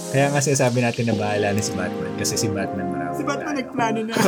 Kaya nga sabi natin na bahala na si Batman kasi si Batman marami. Si Batman nagplano na.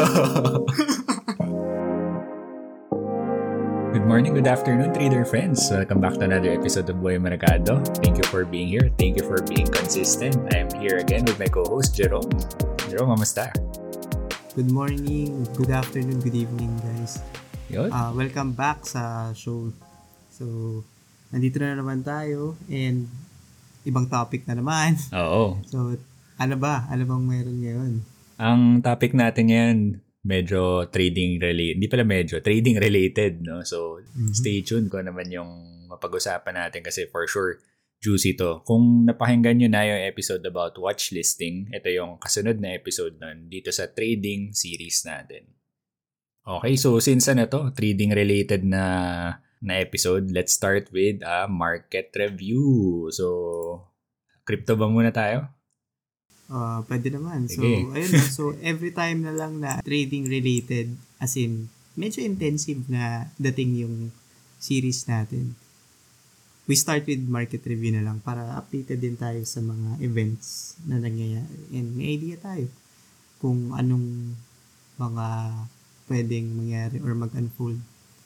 Good morning, good afternoon, trader friends. Welcome back to another episode of Buhay Mercado. Thank you for being here. Thank you for being consistent. I'm here again with my co-host, Jerome. Jerome, kamusta? Good morning, good afternoon, good evening, guys. Yun? Welcome back sa show. So, nandito na naman tayo and ibang topic na naman. Oo. So, ano ba? Ano bang meron ngayon? Ang topic natin yan, medyo trading related. Hindi pala medyo, trading related, no? So, stay tuned kung naman yung mapag-usapan natin kasi for sure, juicy to. Kung napakinggan nyo na yung episode about watch listing, ito yung kasunod na episode nun dito sa trading series natin. Okay, so since trading related na episode, let's start with a market review. So, crypto ba muna tayo? Pwede naman. Sige. So, ayun na. So, every time na lang na trading related, as in, medyo intensive na dating yung series natin. We start with market review na lang para updated din tayo sa mga events na nangyayari. And may idea tayo kung anong mga pwedeng mangyari or mag-unfold.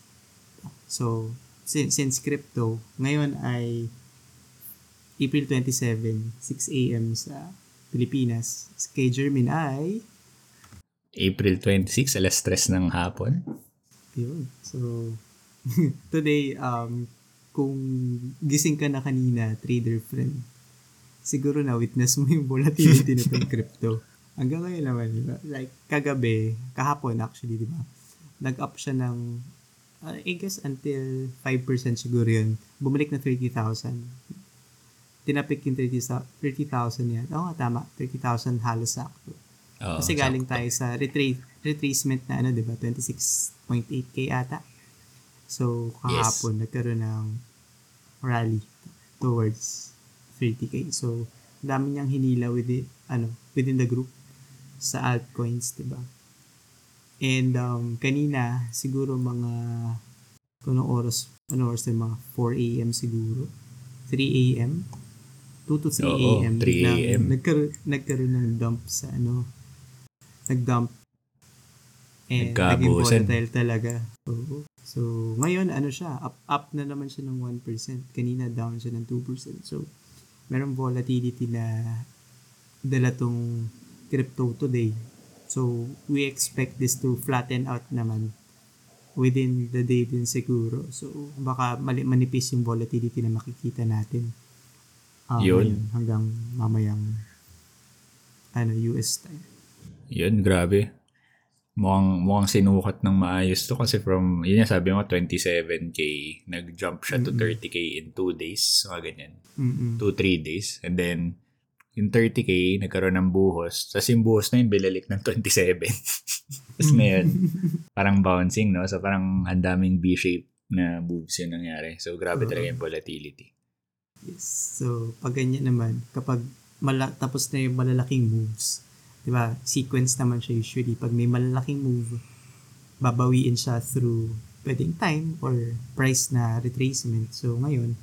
So, since crypto, ngayon ay April 27, 6 a.m. sa Pilipinas. Kay Jermin ay April 26, alas 3 ng hapon. yun. So, today, kung gising ka na kanina, trader friend, siguro na witness mo yung volatility na itong crypto. Hanggang ngayon naman, diba? Like, kagabi, kahapon actually, di ba? Nag-up siya ng, I guess until 5% siguro yun. Bumalik na 30,000. Tinapik yung 30,000 yan. Oo nga, tama. 30,000 halos sakto. Kasi galing tayo sa retracement na di ba? 26.8K ata. So, kahapon, nagkaroon ng rally towards 30K. So, dami niyang hinila within the group sa altcoins, di ba? And kanina, siguro mga anong oras na mga 4 a.m. siguro. 3 a.m. 2 to 3 a.m. 3 a.m. Nagkaroon ng dump sa nag-dump. And naging Nagkabusan. volatile talaga. So, ngayon, siya, up na naman siya ng 1%. Kanina, down siya ng 2%. So, merong volatility na dala tong crypto today. So, we expect this to flatten out naman within the day din siguro. So, baka manipis yung volatility na makikita natin. Yun. Hanggang mamayang US time. Yun, grabe. Mukhang sinukat ng maayos to kasi from, yun yung sabi mo, 27K, nag-jump siya to 30K in 2 days. Mga ganyan. 2-3 days. And then, yung 30K, nagkaroon ng buhos. Tapos yung buhos na yun, bilalik ng 27. Tapos ngayon, parang bouncing, no? So parang ang daming B-shape na moves yung nangyari. So grabe talaga yung volatility. Yes. So, pag ganyan naman, kapag tapos na yung malalaking moves, di ba, sequence naman siya usually. Pag may malalaking move, babawiin siya through pwedeng time or price na retracement. So, ngayon,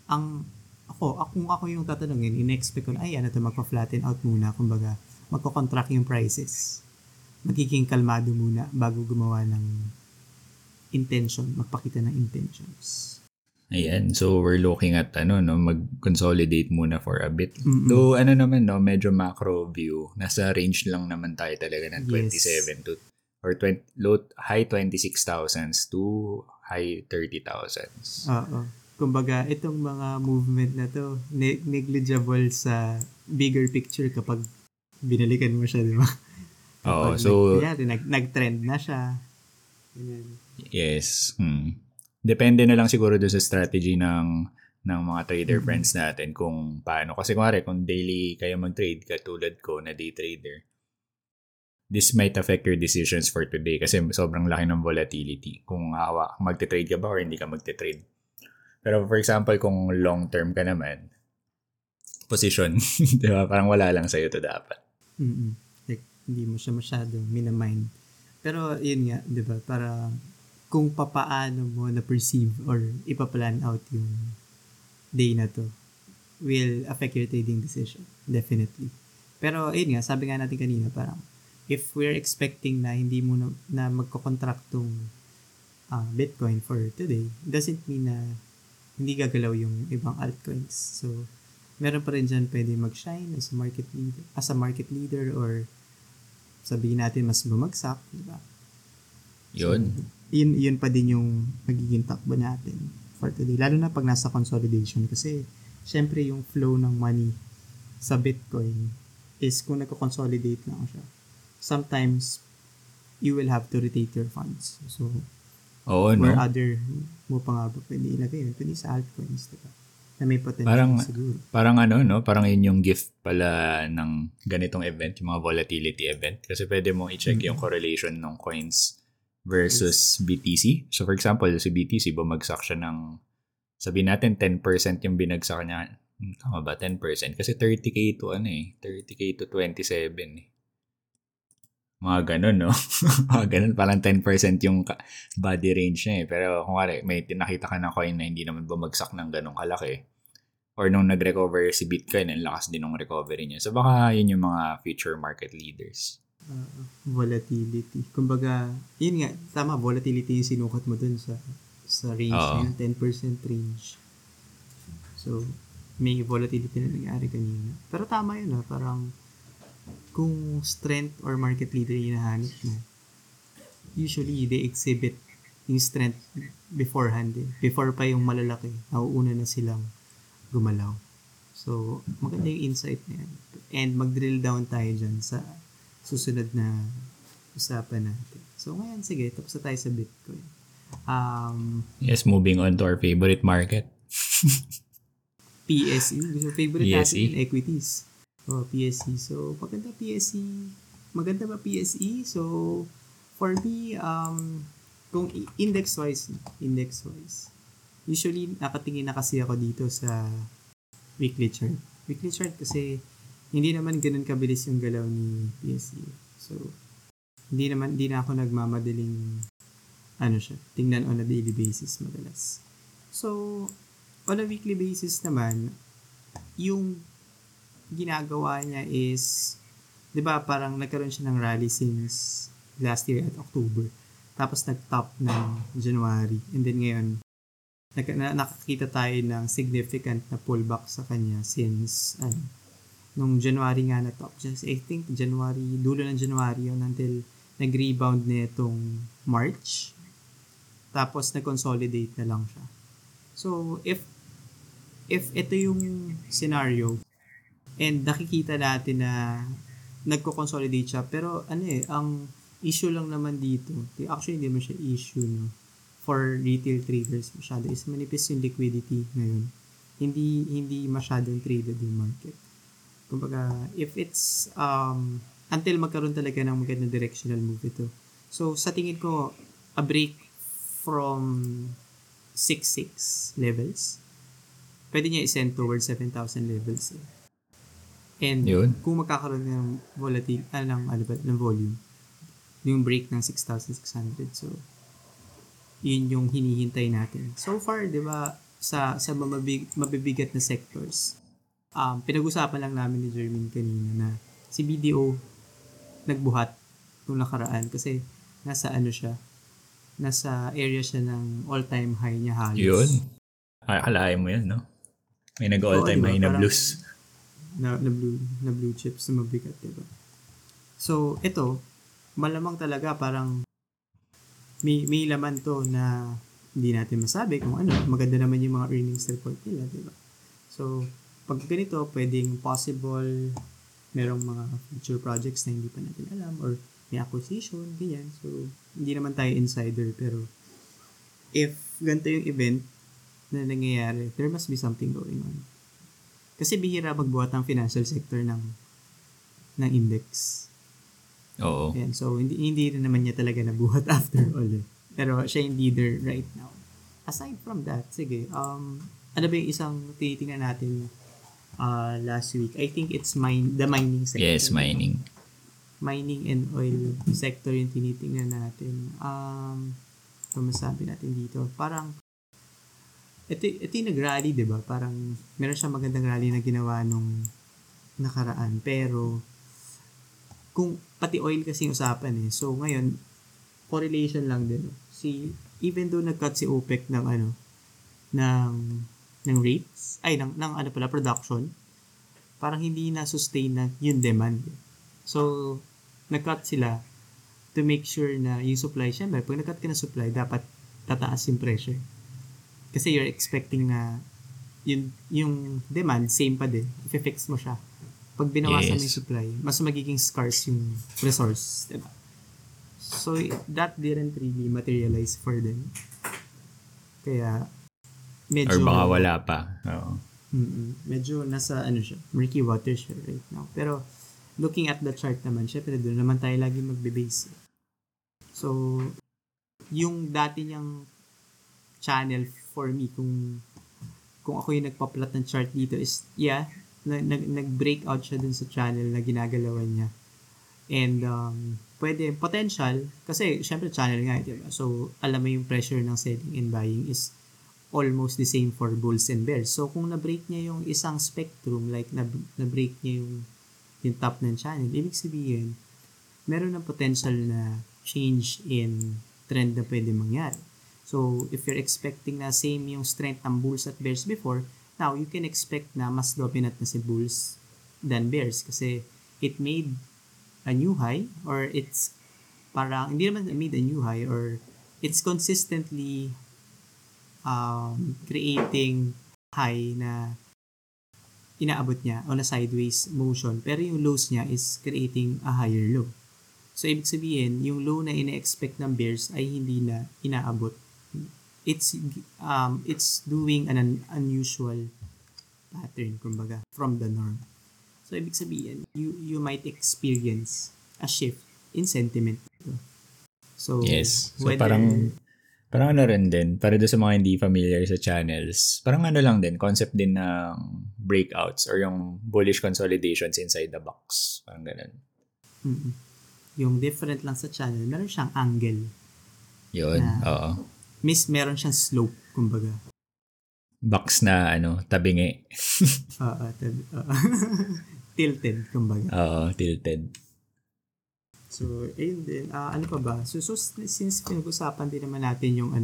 kung ako yung tatanungin, in-expect ko na, magpa-flatten out muna. Kumbaga, magko-contract yung prices. Magiging kalmado muna bago gumawa ng magpakita ng intentions. Ayan, so we're looking at mag-consolidate muna for a bit. Though naman medyo macro view, nasa range lang naman tayo talaga ng 27 to or high 26,000s to high 30,000s. Oo. Kumbaga, itong mga movement na to, negligible sa bigger picture kapag binalikan mo siya, di ba? Oo, so nag-trend na siya. Ganyan. Yes. Depende na lang siguro doon sa strategy ng mga trader friends natin kung paano. Kasi kung daily kayo mag-trade, katulad ko na day trader, this might affect your decisions for today kasi sobrang laki ng volatility. Kung magte-trade ka ba or hindi ka magte-trade. Pero for example, kung long term ka naman, position, di ba? Parang wala lang sa'yo to dapat. Like, hindi mo siya masyado minamind. Pero yun nga, di ba? Para kung papaano mo na-perceive or ipaplan out yung day na to will affect your trading decision. Definitely. Pero, ayun nga, sabi nga natin kanina, parang, if we're expecting na hindi mo na magkocontract tong Bitcoin for today, doesn't mean na hindi gagalaw yung ibang altcoins. So, meron pa rin dyan pwede mag-shine as a market leader or sabihin natin mas bumagsak, di ba? Yun. So, yun pa din yung magiging takbo natin for today. Lalo na pag nasa consolidation kasi syempre yung flow ng money sa Bitcoin is kung nagko-consolidate lang siya. Sometimes you will have to rotate your funds. So, where other mo pa nga ba pwede ilagay yun? Pwede sa altcoins, diba? Na may potential siguro. Parang parang yun yung gift pala ng ganitong event, yung mga volatility event. Kasi pwede mong i-check yung correlation ng coins versus BTC. So for example, si BTC, bumagsak siya ng, sabihin natin 10% yung binagsak niya. Tama ba? 10%? Kasi 30K to 30K to 27 eh. Mga ganun, no? Mga ganun, parang 10% yung body range niya eh. Pero kung may nakita ka na coin na hindi naman bumagsak ng ganun kalaki, or nung nag-recover si Bitcoin, ang lakas din ng recovery niya. So baka yun yung mga future market leaders. Volatility. Kumbaga, yun nga, tama, volatility yung sinukat mo dun sa range na yun, 10% range. So, may volatility na nangyari kanina. Pero tama yun parang kung strength or market leader yung hinahanap mo, usually they exhibit yung strength beforehand. Before pa yung malalaki, nauuna na silang gumalaw. So, maganda yung insight na yan. And mag-drill down tayo dyan sa susunod na usapan natin. So, ngayon, sige, tapos na tayo sa Bitcoin. Yes, moving on to our favorite market. PSE. So, favorite natin equities. PSE. So, maganda PSE. Maganda ba PSE? So, for me, kung index-wise, usually, nakatingin na kasi ako dito sa weekly chart. Weekly chart kasi hindi naman ganun kabilis yung galaw ni PSE. So, hindi na ako nagmamadaling tingnan on a daily basis madalas. So, on a weekly basis naman, yung ginagawa niya is, di ba parang nagkaroon siya ng rally since last year at October. Tapos nag-top ng January. And then ngayon, nakakita tayo ng significant na pullback sa kanya since nung January nga na top. Just, I think dulo ng January yun until nag-rebound na itong March. Tapos nag-consolidate na lang siya. So, if ito yung scenario, and nakikita natin na nagko-consolidate siya, pero ang issue lang naman dito, actually hindi mo siya issue for retail traders masyado, is manipis yung liquidity ngayon. Hindi masyadong traded yung market. Kumbaga, if it's until magkaroon talaga ng magandang directional move ito. So, sa tingin ko, a break from 6.6 levels, pwede niya i-send towards 7,000 levels And kung magkakaroon ng ng volume, yung break ng 6,600. So, yun yung hinihintay natin. So far, di ba, sa mabibigat na sectors, pinag-usapan lang namin ni Jermaine kanina na si BDO nagbuhat nung nakaraan kasi nasa area siya ng all-time high niya halos. Yun. Akalain mo yan, no? May nag-all-time high na blues. Na blue chips na mabigat, diba? So, ito, malamang talaga parang may laman to na hindi natin masabi kung maganda naman yung mga earnings report nila, diba? So, pag ganito, pwedeng possible merong mga future projects na hindi pa natin alam or may acquisition, ganyan. So, hindi naman tayo insider, pero if ganito yung event na nangyayari, there must be something going on. Kasi bihira magbuhat ng financial sector ng index. Oo. Ayan, so, hindi rin naman niya talaga nabuhat after all. Pero siya yung leader right now. Aside from that, sige, ano ba yung isang tinitingnan natin last week? I think it's the mining sector. Yes, mining. Mining and oil sector yung tinitingnan natin. Masabi natin dito. Parang, ito yung nag-rally, diba? Parang, meron siyang magandang rally na ginawa nung nakaraan. Pero, kung pati oil kasi yung usapan eh. So, ngayon, correlation lang din. Even though nag-cut si OPEC ng ng rates, ng production, parang hindi na-sustain na yung demand. So, nag-cut sila to make sure na yung supply, syempre, pag nag-cut ka ng supply, dapat tataas yung pressure. Kasi you're expecting na yung demand, same pa din. If-fix mo siya. Pag binawasan mo yung supply, mas magiging scarce yung resource. Diba? So, that didn't really materialize for them. Kaya, medyo... Or baka wala pa. Oo. Medyo nasa, siya, murky water siya right now. Pero, looking at the chart naman, syempre doon naman tayo lagi magbe-base. So, yung dati niyang channel for me, kung ako yung nagpa-plot ng chart dito is, nag-break out siya dun sa channel na ginagalawan niya. And, pwede, potential, kasi syempre channel nga, diba? So, alam mo yung pressure ng selling and buying is almost the same for bulls and bears. So, kung na-break niya yung isang spectrum, like na-break niya yung top ng channel, ibig sabihin, meron ng potential na change in trend na pwede mangyari. So, if you're expecting na same yung strength ng bulls at bears before, now you can expect na mas dominant na si bulls than bears kasi it made a new high or it's parang, hindi naman made a new high or it's consistently creating high na inaabot niya on a sideways motion pero yung lows niya is creating a higher low. So, ibig sabihin, yung low na ina-expect ng bears ay hindi na inaabot. It's doing an unusual pattern, kumbaga, from the norm. So, ibig sabihin, you might experience a shift in sentiment. So, yes. So, parang ano rin din, para doon sa mga hindi familiar sa channels, parang ano lang din, concept din ng breakouts or yung bullish consolidations inside the box. Parang ganun. Yung different lang sa channel, meron siyang angle. Yun, oo. Meron siyang slope, kumbaga. Box na, tabingi. Oo, tilted, kumbaga. Oo, tilted. So, ayun din. Ano pa ba? So since pinag-usapan din naman natin yung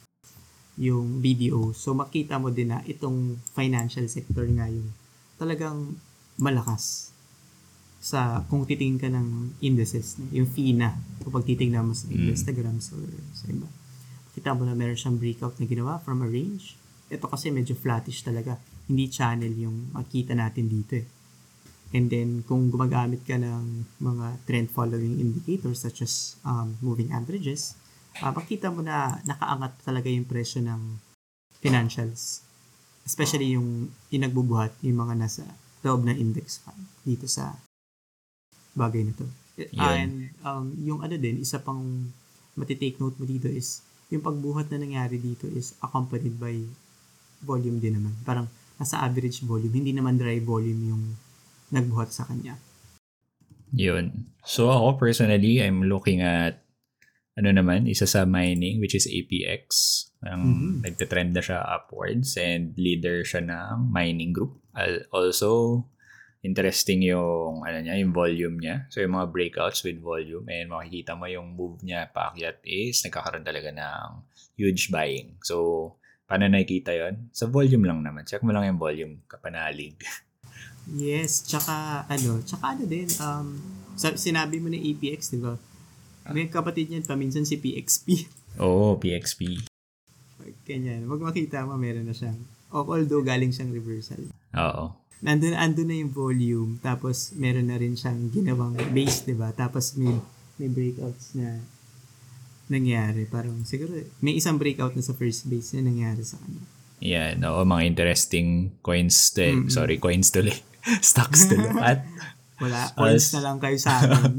BDO, so makita mo din na itong financial sector nga yung talagang malakas sa kung titingin ka ng indices, yung FINA, kapag titingnan mo sa Instagram or sa iba. Kita mo na meron siyang breakout na ginawa from a range. Ito kasi medyo flattish talaga. Hindi channel yung makita natin dito eh. And then, kung gumagamit ka ng mga trend following indicators such as moving averages, makita mo na nakaangat talaga yung presyo ng financials. Especially yung nagbubuhat, yung mga nasa loob ng index fund dito sa bagay na to. And yung din, isa pang matitake note mo dito is yung pagbuhat na nangyari dito is accompanied by volume din naman. Parang nasa average volume, hindi naman dry volume yung nagbuhat sa kanya. Yun. So ako personally, I'm looking at isa sa mining which is APX. Nagte-trend na siya upwards and leader siya ng mining group. Also, interesting yung yung volume niya. So yung mga breakouts with volume and makikita mo yung move niya paakyat is nagkakaroon talaga ng huge buying. So paano nakikita yon? Sa volume lang naman. Check mo lang yung volume, kapanalig. Yes, tsaka din, sinabi mo na APX, di ba? May kapatid niyan, paminsan si PXP. Oo, PXP. Ganyan. Wag makita mo, meron na siyang, although galing siyang reversal. Oo. Nandun na yung volume, tapos meron na rin siyang ginawang base, di ba? Tapos may breakouts na nangyari. Parang siguro, may isang breakout na sa first base na nangyari sa kanya. Yeah, mga interesting coins to coins tuloy. Stocks tuloy. At wala, coins na lang kayo sa amin.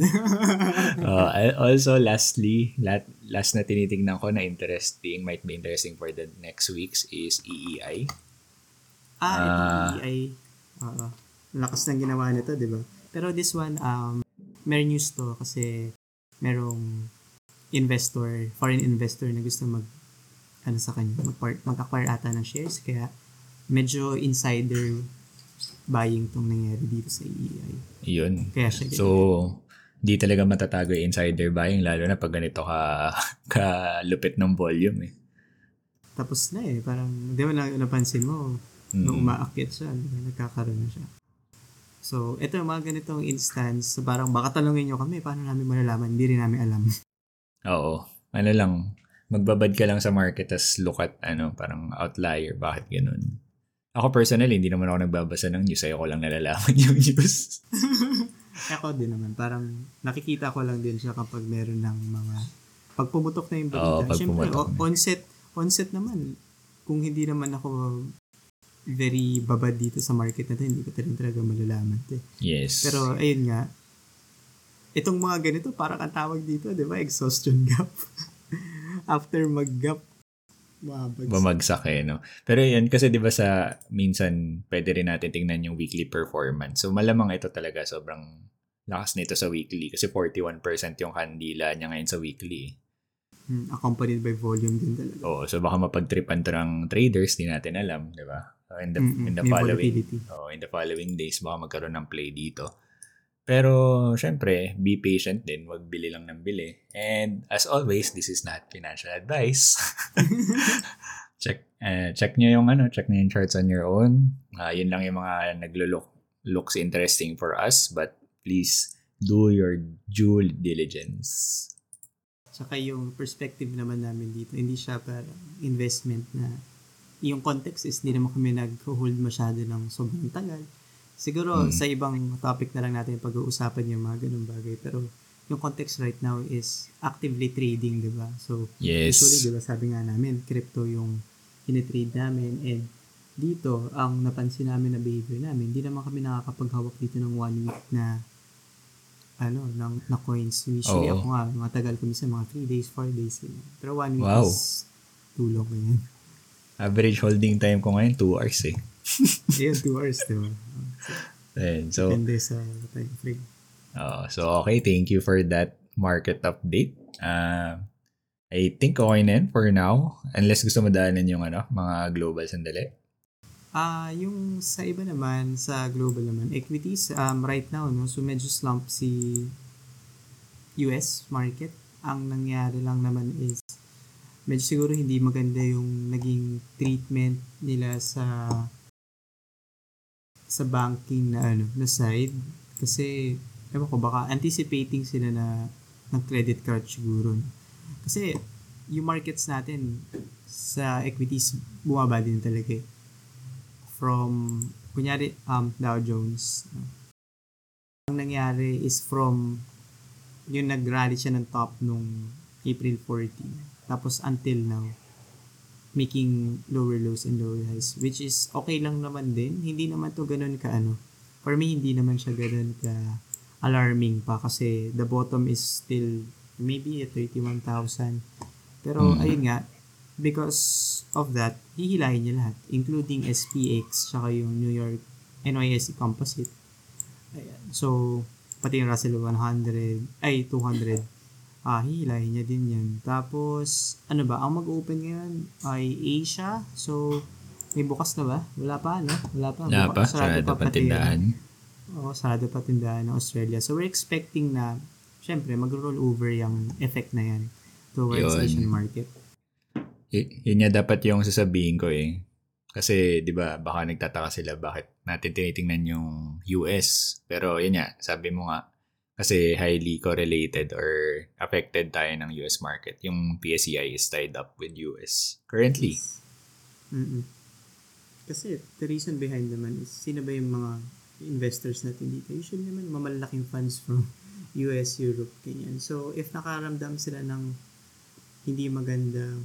Also, lastly, last na tinitingnan ko na might be interesting for the next weeks is EEI. EEI. Lakas ng ginawa nito, di ba? Pero this one, may news to kasi merong foreign investor na gusto sa kanya, mag-acquire ata ng shares, kaya medyo insider buying tong nangyari dito sa EEI. Yun. Kaya siya so, Hindi talaga matatago yung insider buying lalo na pag ganito kalupit ng volume eh. Tapos na eh. Parang, di ba napansin mo, nung umaakyat siya, nagkakaroon na siya. So, ito yung mga ganitong instance, parang baka tanungin nyo kami, paano namin malalaman? Hindi rin namin alam. Oo. Ano lang, magbabad ka lang sa market tas look at parang outlier. Bakit ganun? Ako personally, hindi naman ako nagbabasa ng news. Ayoko lang nalalaman yung news. Ako din naman. Parang nakikita ko lang din siya kapag meron ng mga pagpumutok na yung balita. Siyempre, onset naman. Kung hindi naman ako very babad dito sa market na ito, hindi ko talaga malalaman ito. Yes. Pero ayun nga, itong mga ganito, parang ang tawag dito, di ba? Exhaustion gap. After mag-gap, bumagsak no? Pero yan, kasi di ba minsan, pwede rin natin tingnan yung weekly performance. So malamang ito talaga sobrang lakas nito sa weekly kasi 41% yung kandila niya ngayon sa weekly. Accompanied by volume din talaga. Oo, so baka mapagtripan to ng traders, di natin alam, di ba? In the following days, baka magkaroon ng play dito. Pero, syempre, be patient din. Wag bili lang ng bili. And, as always, this is not financial advice. Check nyo yung charts on your own. Yun lang yung mga looks interesting for us. But, please, do your due diligence. Saka yung perspective naman namin dito, hindi siya para investment na yung context is hindi naman kami nag-hold masyado ng sobrang tagal. Siguro sa ibang topic na lang natin pag-uusapan yung mga ganung bagay. Pero yung context right now is actively trading, di ba? So, yes. Usually, di ba, sabi nga namin, crypto yung initrade namin. And dito, ang napansin namin na behavior namin, hindi naman kami nakakapaghawak dito ng 1 week na na coins. Usually ako nga, matagal ko minsan mga 3 days, 4 days. Pero 1 week is too long ngayon. Average holding time ko ngayon, 2 hours eh. Yeah, 2 hours, diba? So, depende sa time frame. So, okay. Thank you for that market update. I think okay na yun for now. Unless gusto mo daanan yung mga global sandali. Yung sa iba naman, sa global naman, equities, right now, no? So, medyo slump si US market. Ang nangyari lang naman is medyo siguro hindi maganda yung naging treatment nila sa banking na side kasi ewan ko baka anticipating sila na ng credit card siguro. Kasi yung markets natin sa equities bumaba din talaga eh. From kunyari Dow Jones, ang nangyari is from yung nag-rally siya ng top nung April 14 tapos until now making lower lows and lower highs, which is okay lang naman din. Hindi naman to ganun ka for me hindi naman siya ganun ka alarming pa kasi the bottom is still maybe at 31,000. Pero ayun nga, because of that, hihilahin niya lahat, including SPX tsaka yung New York NYSE Composite. Ayan. So pati yung Russell 200, hihilahin niya din yan. Tapos, ang mag-open ngayon ay Asia. So, may bukas na ba? Wala pa, no? Wala pa. Sarado pa tindahan. Sarado pa tindahan ng Australia. So, we're expecting na, syempre, mag-roll over yung effect na yan towards Asian market. Yun nga dapat yung sasabihin ko eh. Kasi, di ba, baka nagtataka sila bakit natin tinitingnan yung US. Pero, yun nga, sabi mo nga, kasi highly correlated or affected tayo ng US market. Yung PSEI is tied up with US currently. Kasi the reason behind naman is sino ba yung mga investors natin dito? Usually naman mamalaking funds from US, Europe, ganyan. So if nakaramdam sila ng hindi magandang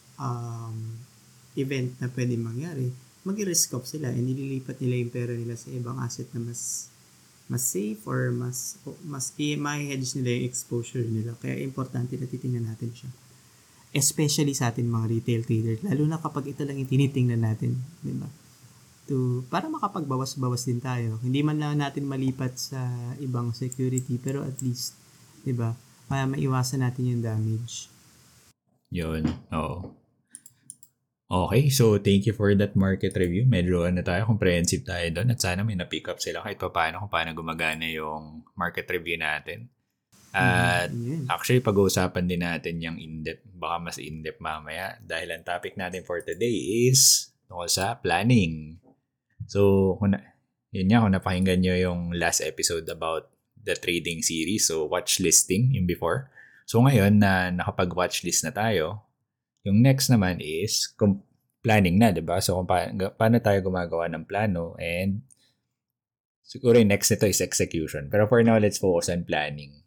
event na pwede mangyari, mag-risk off sila and ililipat nila yung pera nila sa ibang asset na mas safe or mas ma-hedge nila yung exposure nila. Kaya importante na titingnan natin siya. Especially sa atin mga retail trader. Lalo na kapag ito lang yung tinitingnan natin. Diba? Para makapagbawas-bawas din tayo. Hindi man lang natin malipat sa ibang security pero at least, diba, maiwasan natin yung damage. Yun. Oo. Okay, so thank you for that market review. Medyo comprehensive tayo doon at sana may na-pick up sila kahit paano kung paano gumagana yung market review natin. At Yun. actually, pag-uusapan din natin yung in-depth, baka mas in-depth mamaya. Dahil ang topic natin for today is tungkol sa planning. So, yun nga, kung napakinggan nyo yung last episode about the trading series, so watch listing yung before. So ngayon na nakapag-watchlist na tayo, yung next naman is planning na, di ba? So kung paano tayo gumagawa ng plano, and siguro yung next nito is execution. Pero for now, let's focus on planning.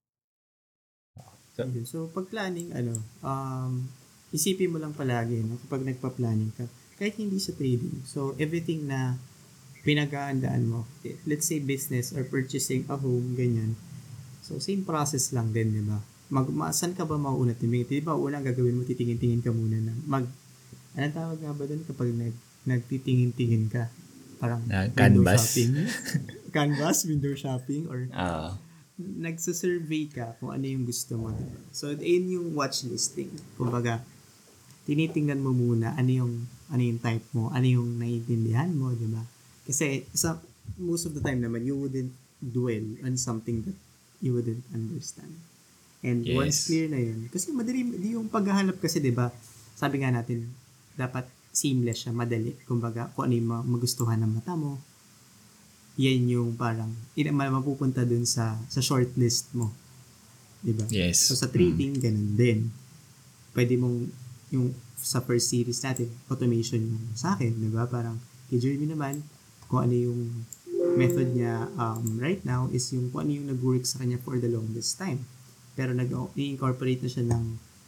So, pag planning, isipin mo lang palagi, no? Kapag nagpa-planning ka, kahit hindi sa trading. So, everything na pinag-aandaan mo, let's say business or purchasing a home, ganyan. So, same process lang din, di ba? Saan ka ba mauuna tumingin? Di ba, unang gagawin mo, titingin-tingin ka muna na anong tawag nga ba doon kapag nagtitingin-tingin ka? Parang window shopping. Canvas, window shopping, or nagsasurvey ka kung ano yung gusto mo, diba? So, yun yung watch listing. Kumbaga, tinitingnan mo muna ano yung type mo, ano yung naiintindihan mo, diba? Kasi, most of the time naman, you wouldn't dwell on something that you wouldn't understand. And once clear na yun, kasi madali, yung paghahanap kasi, diba, sabi nga natin, dapat seamless siya, madali. Kumbaga, kung ano yung magustuhan ng mata mo, yan yung parang mapupunta dun sa shortlist mo. Diba? Yes. So, sa trading, ganun din. Pwede mong, yung sa first series natin, automation yung sa akin, diba? Parang, kay Jeremy naman, kung ano yung method niya right now is yung kung ano yung nag-work sa kanya for the longest time. Pero nag-incorporate na siya ng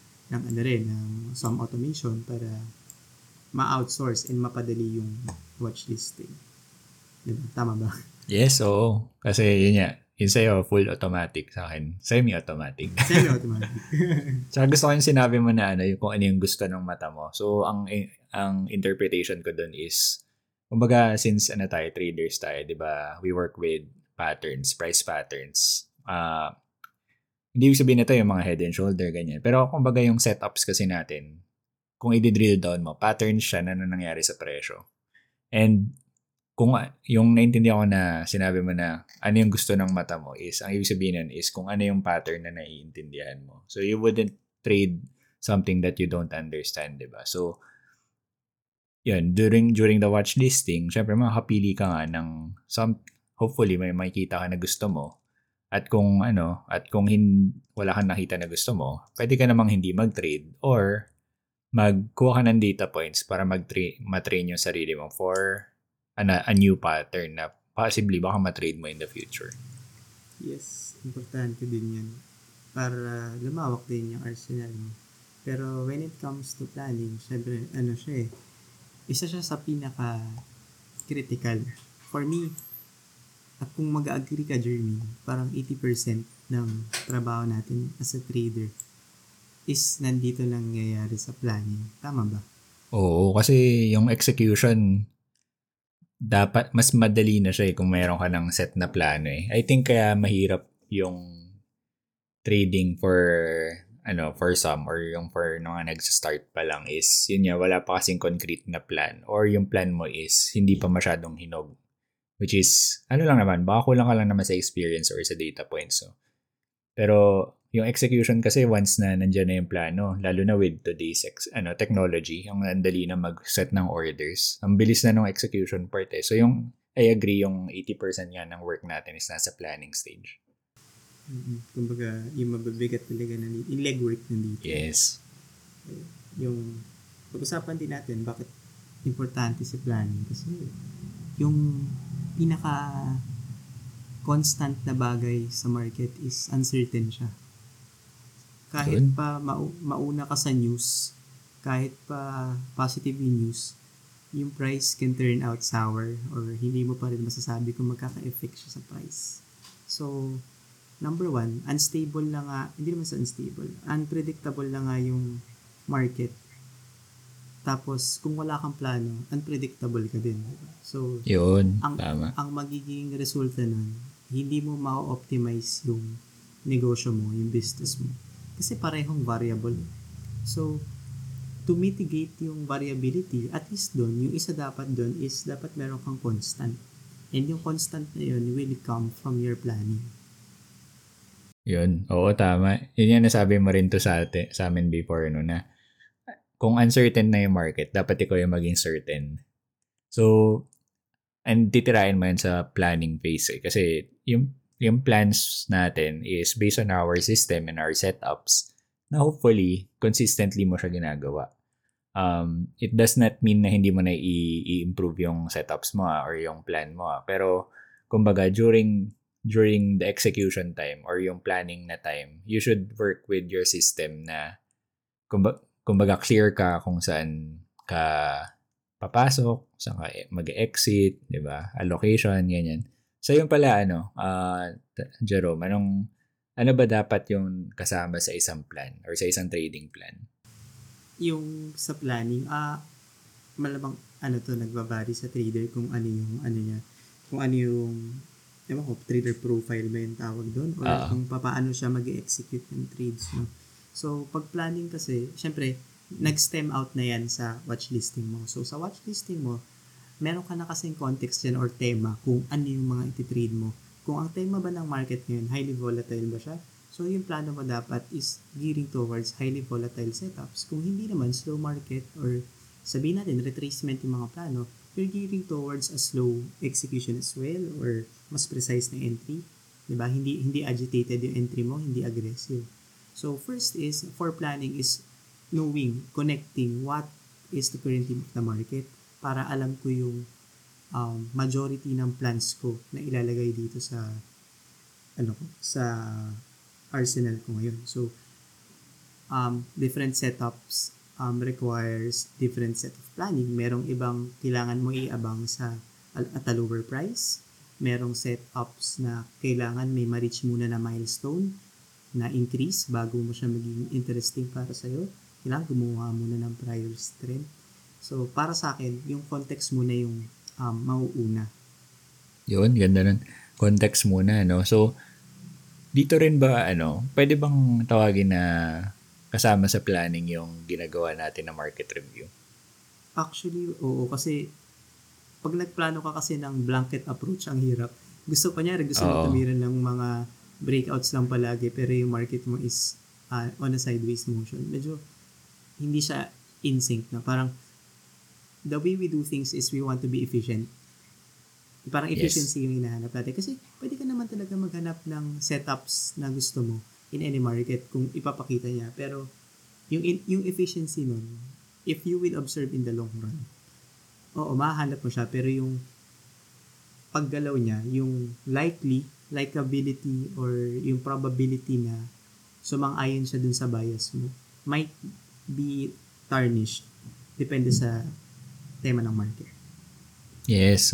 some automation para ma-outsource and mapadali yung watch listing. Diba? Tama ba? Yes, oo. Kasi yun nga, yun sa'yo, full automatic. Sa akin, semi-automatic. Semi-automatic. Tsaka gusto ko yung sinabi mo na kung ano yung gusto ng mata mo. So, ang interpretation ko dun is, kumbaga, since traders tayo, di ba, we work with patterns, price patterns. Hindi yung sabihin na to yung mga head and shoulder, ganyan. Pero kumbaga yung setups kasi natin, kung i-drill down mo, patterns siya na nangyari sa presyo. And kung yung naintindihan ko na sinabi mo na ano yung gusto ng mata mo is, ang ibig sabihin nun is kung ano yung pattern na naiintindihan mo. So, you wouldn't trade something that you don't understand, diba? So, yun, during the watch listing, syempre makakapili ka nga ng hopefully may makikita ka na gusto mo. At kung wala kang nakita na gusto mo, pwede ka namang hindi mag-trade or magkuha ka ng data points para matrain yung sarili mo for a new pattern na possibly baka matrade mo in the future. Yes, importante din yan para lumawak din yung arsenal mo. Pero when it comes to planning, syempre, isa siya sa pinaka-critical. For me, at kung mag-agree ka, Jeremy, parang 80% ng trabaho natin as a trader is nandito lang nangyayari sa planning. Tama ba? Oo, kasi yung execution, dapat mas madali na siya kung mayroon ka ng set na plano eh. I think kaya mahirap yung trading for some or yung for mga nag-start pa lang is yun nga, wala pa kasing concrete na plan or yung plan mo is hindi pa masyadong hinog. Which is, lang naman, baka kulang ka lang naman sa experience or sa data points. So. Pero yung execution kasi once na nandiyan na yung plano, lalo na with today's technology, yung andali na mag-set ng orders, ang bilis na ng execution part eh. So I agree, yung 80% nga ng work natin is nasa planning stage. Kumbaga, yung mabibigat talaga yung legwork nandito. Yes. Yung pag-usapan din natin bakit importante si planning kasi yung pinaka constant na bagay sa market is uncertain siya. Kahit pa mauna ka sa news, kahit pa positive yung news, yung price can turn out sour or hindi mo pa rin masasabi kung magkaka-effect siya sa price. So, number one, unstable na nga, hindi naman sa unstable, unpredictable na nga yung market. Tapos, kung wala kang plano, unpredictable ka din. So, yun, tama. Ang magiging resulta nun, hindi mo ma-optimize yung negosyo mo, yung business mo. Kasi parehong variable. So, to mitigate yung variability, at least doon, yung isa dapat doon is dapat meron kang constant. And yung constant na yun will come from your planning. Yun. Oo, tama. Yun yung nasabi mo rin to sa amin before, no, na kung uncertain na yung market, dapat ikaw yung maging certain. So, and titirahin mo yan sa planning phase eh. Kasi yung plans natin is based on our system and our setups na hopefully, consistently mo siya ginagawa. It does not mean na hindi mo na i-improve yung setups mo or yung plan mo. Pero, kumbaga, during the execution time or yung planning na time, you should work with your system na kumbaga clear ka kung saan ka papasok, saan ka mag-exit, di ba? Allocation, ganyan. So yung pala, Jerome, ano ba dapat yung kasama sa isang plan or sa isang trading plan? Yung sa planning, malamang nagbabari sa trader kung ano yung niya, kung ano yung ewan ko, trader profile ba yung tawag doon or kung paano siya mag-execute ng trades mo. So, pag planning kasi, syempre, nag-stem out na yan sa watchlisting mo. So, sa watchlisting mo, meron ka na kasing context dyan or tema kung ano yung mga iti-trade mo. Kung ang tema ba ng market ngayon, highly volatile ba siya? So, yung plano mo dapat is gearing towards highly volatile setups. Kung hindi naman, slow market or sabihin natin, retracement yung mga plano, you're gearing towards a slow execution as well or mas precise na entry. Diba? Hindi agitated yung entry mo, hindi aggressive. So, first is, for planning is knowing, connecting what is the current theme of the market para alam ko yung majority ng plans ko na ilalagay dito sa sa arsenal ko ngayon. So, different setups requires different set of planning. Merong ibang kailangan mo iabang at a lower price. Merong setups na kailangan may ma-reach muna na milestone na increase bago mo siya maging interesting para sa'yo. Kailangan gumawa muna ng prior strength. So, para sa akin, yung context muna yung mauuna. Yun, ganda nun. Context muna, no? So, dito rin ba, pwede bang tawagin na kasama sa planning yung ginagawa natin na market review? Actually, oo. Kasi, pag nagplano ka kasi ng blanket approach, ang hirap. Gusto mo tumiran ng mga breakouts lang palagi, pero yung market mo is on a sideways motion. Medyo, hindi siya in sync na. Parang, the way we do things is we want to be efficient. Parang efficiency yung hinahanap natin. Kasi pwede ka naman talaga maghanap ng setups na gusto mo in any market kung ipapakita niya. Pero yung efficiency nun, if you will observe in the long run, oo, mahanap mo siya. Pero yung paggalaw niya, yung likability or yung probability na sumang-ayon siya dun sa bias mo might be tarnished. Depende sa tema ng market. Yes,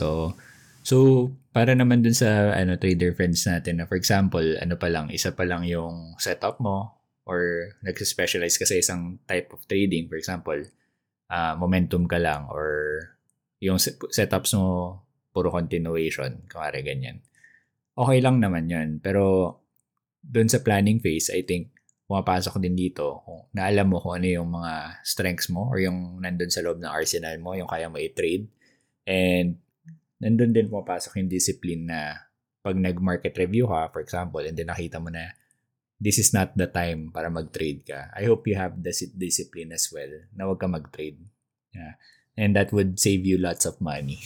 so para naman dun sa trader friends natin na for example, isa pa lang yung setup mo or nagse-specialize ka sa isang type of trading, for example, momentum ka lang or yung setups mo puro continuation, kumare ganyan. Okay lang naman yun. Pero dun sa planning phase, I think pumapasok din dito kung naalam mo kung ano yung mga strengths mo or yung nandun sa loob ng arsenal mo, yung kaya mo i-trade. And nandun din pumapasok yung discipline na pag nag-market review ka, for example, and then nakita mo na this is not the time para mag-trade ka. I hope you have the discipline as well na huwag ka mag-trade. Yeah. And that would save you lots of money.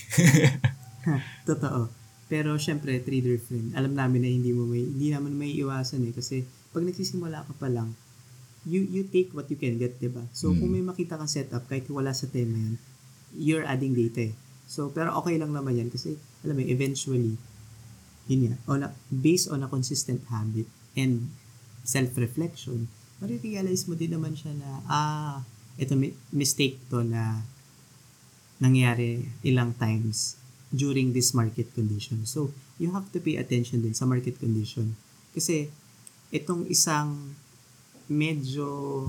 Totoo. Pero syempre, trader friend, alam namin na hindi naman may iwasan kasi pag nagsisimula ka pa lang, you take what you can get, diba? So, kung may makita kang setup, kahit wala sa tema yan, you're adding data. So, pero okay lang naman yan kasi, alam mo, eventually, yun yan, based on a consistent habit and self-reflection, marirealize mo din naman siya na, ito mistake to na nangyari ilang times during this market condition. So, you have to pay attention din sa market condition. Kasi, itong isang medyo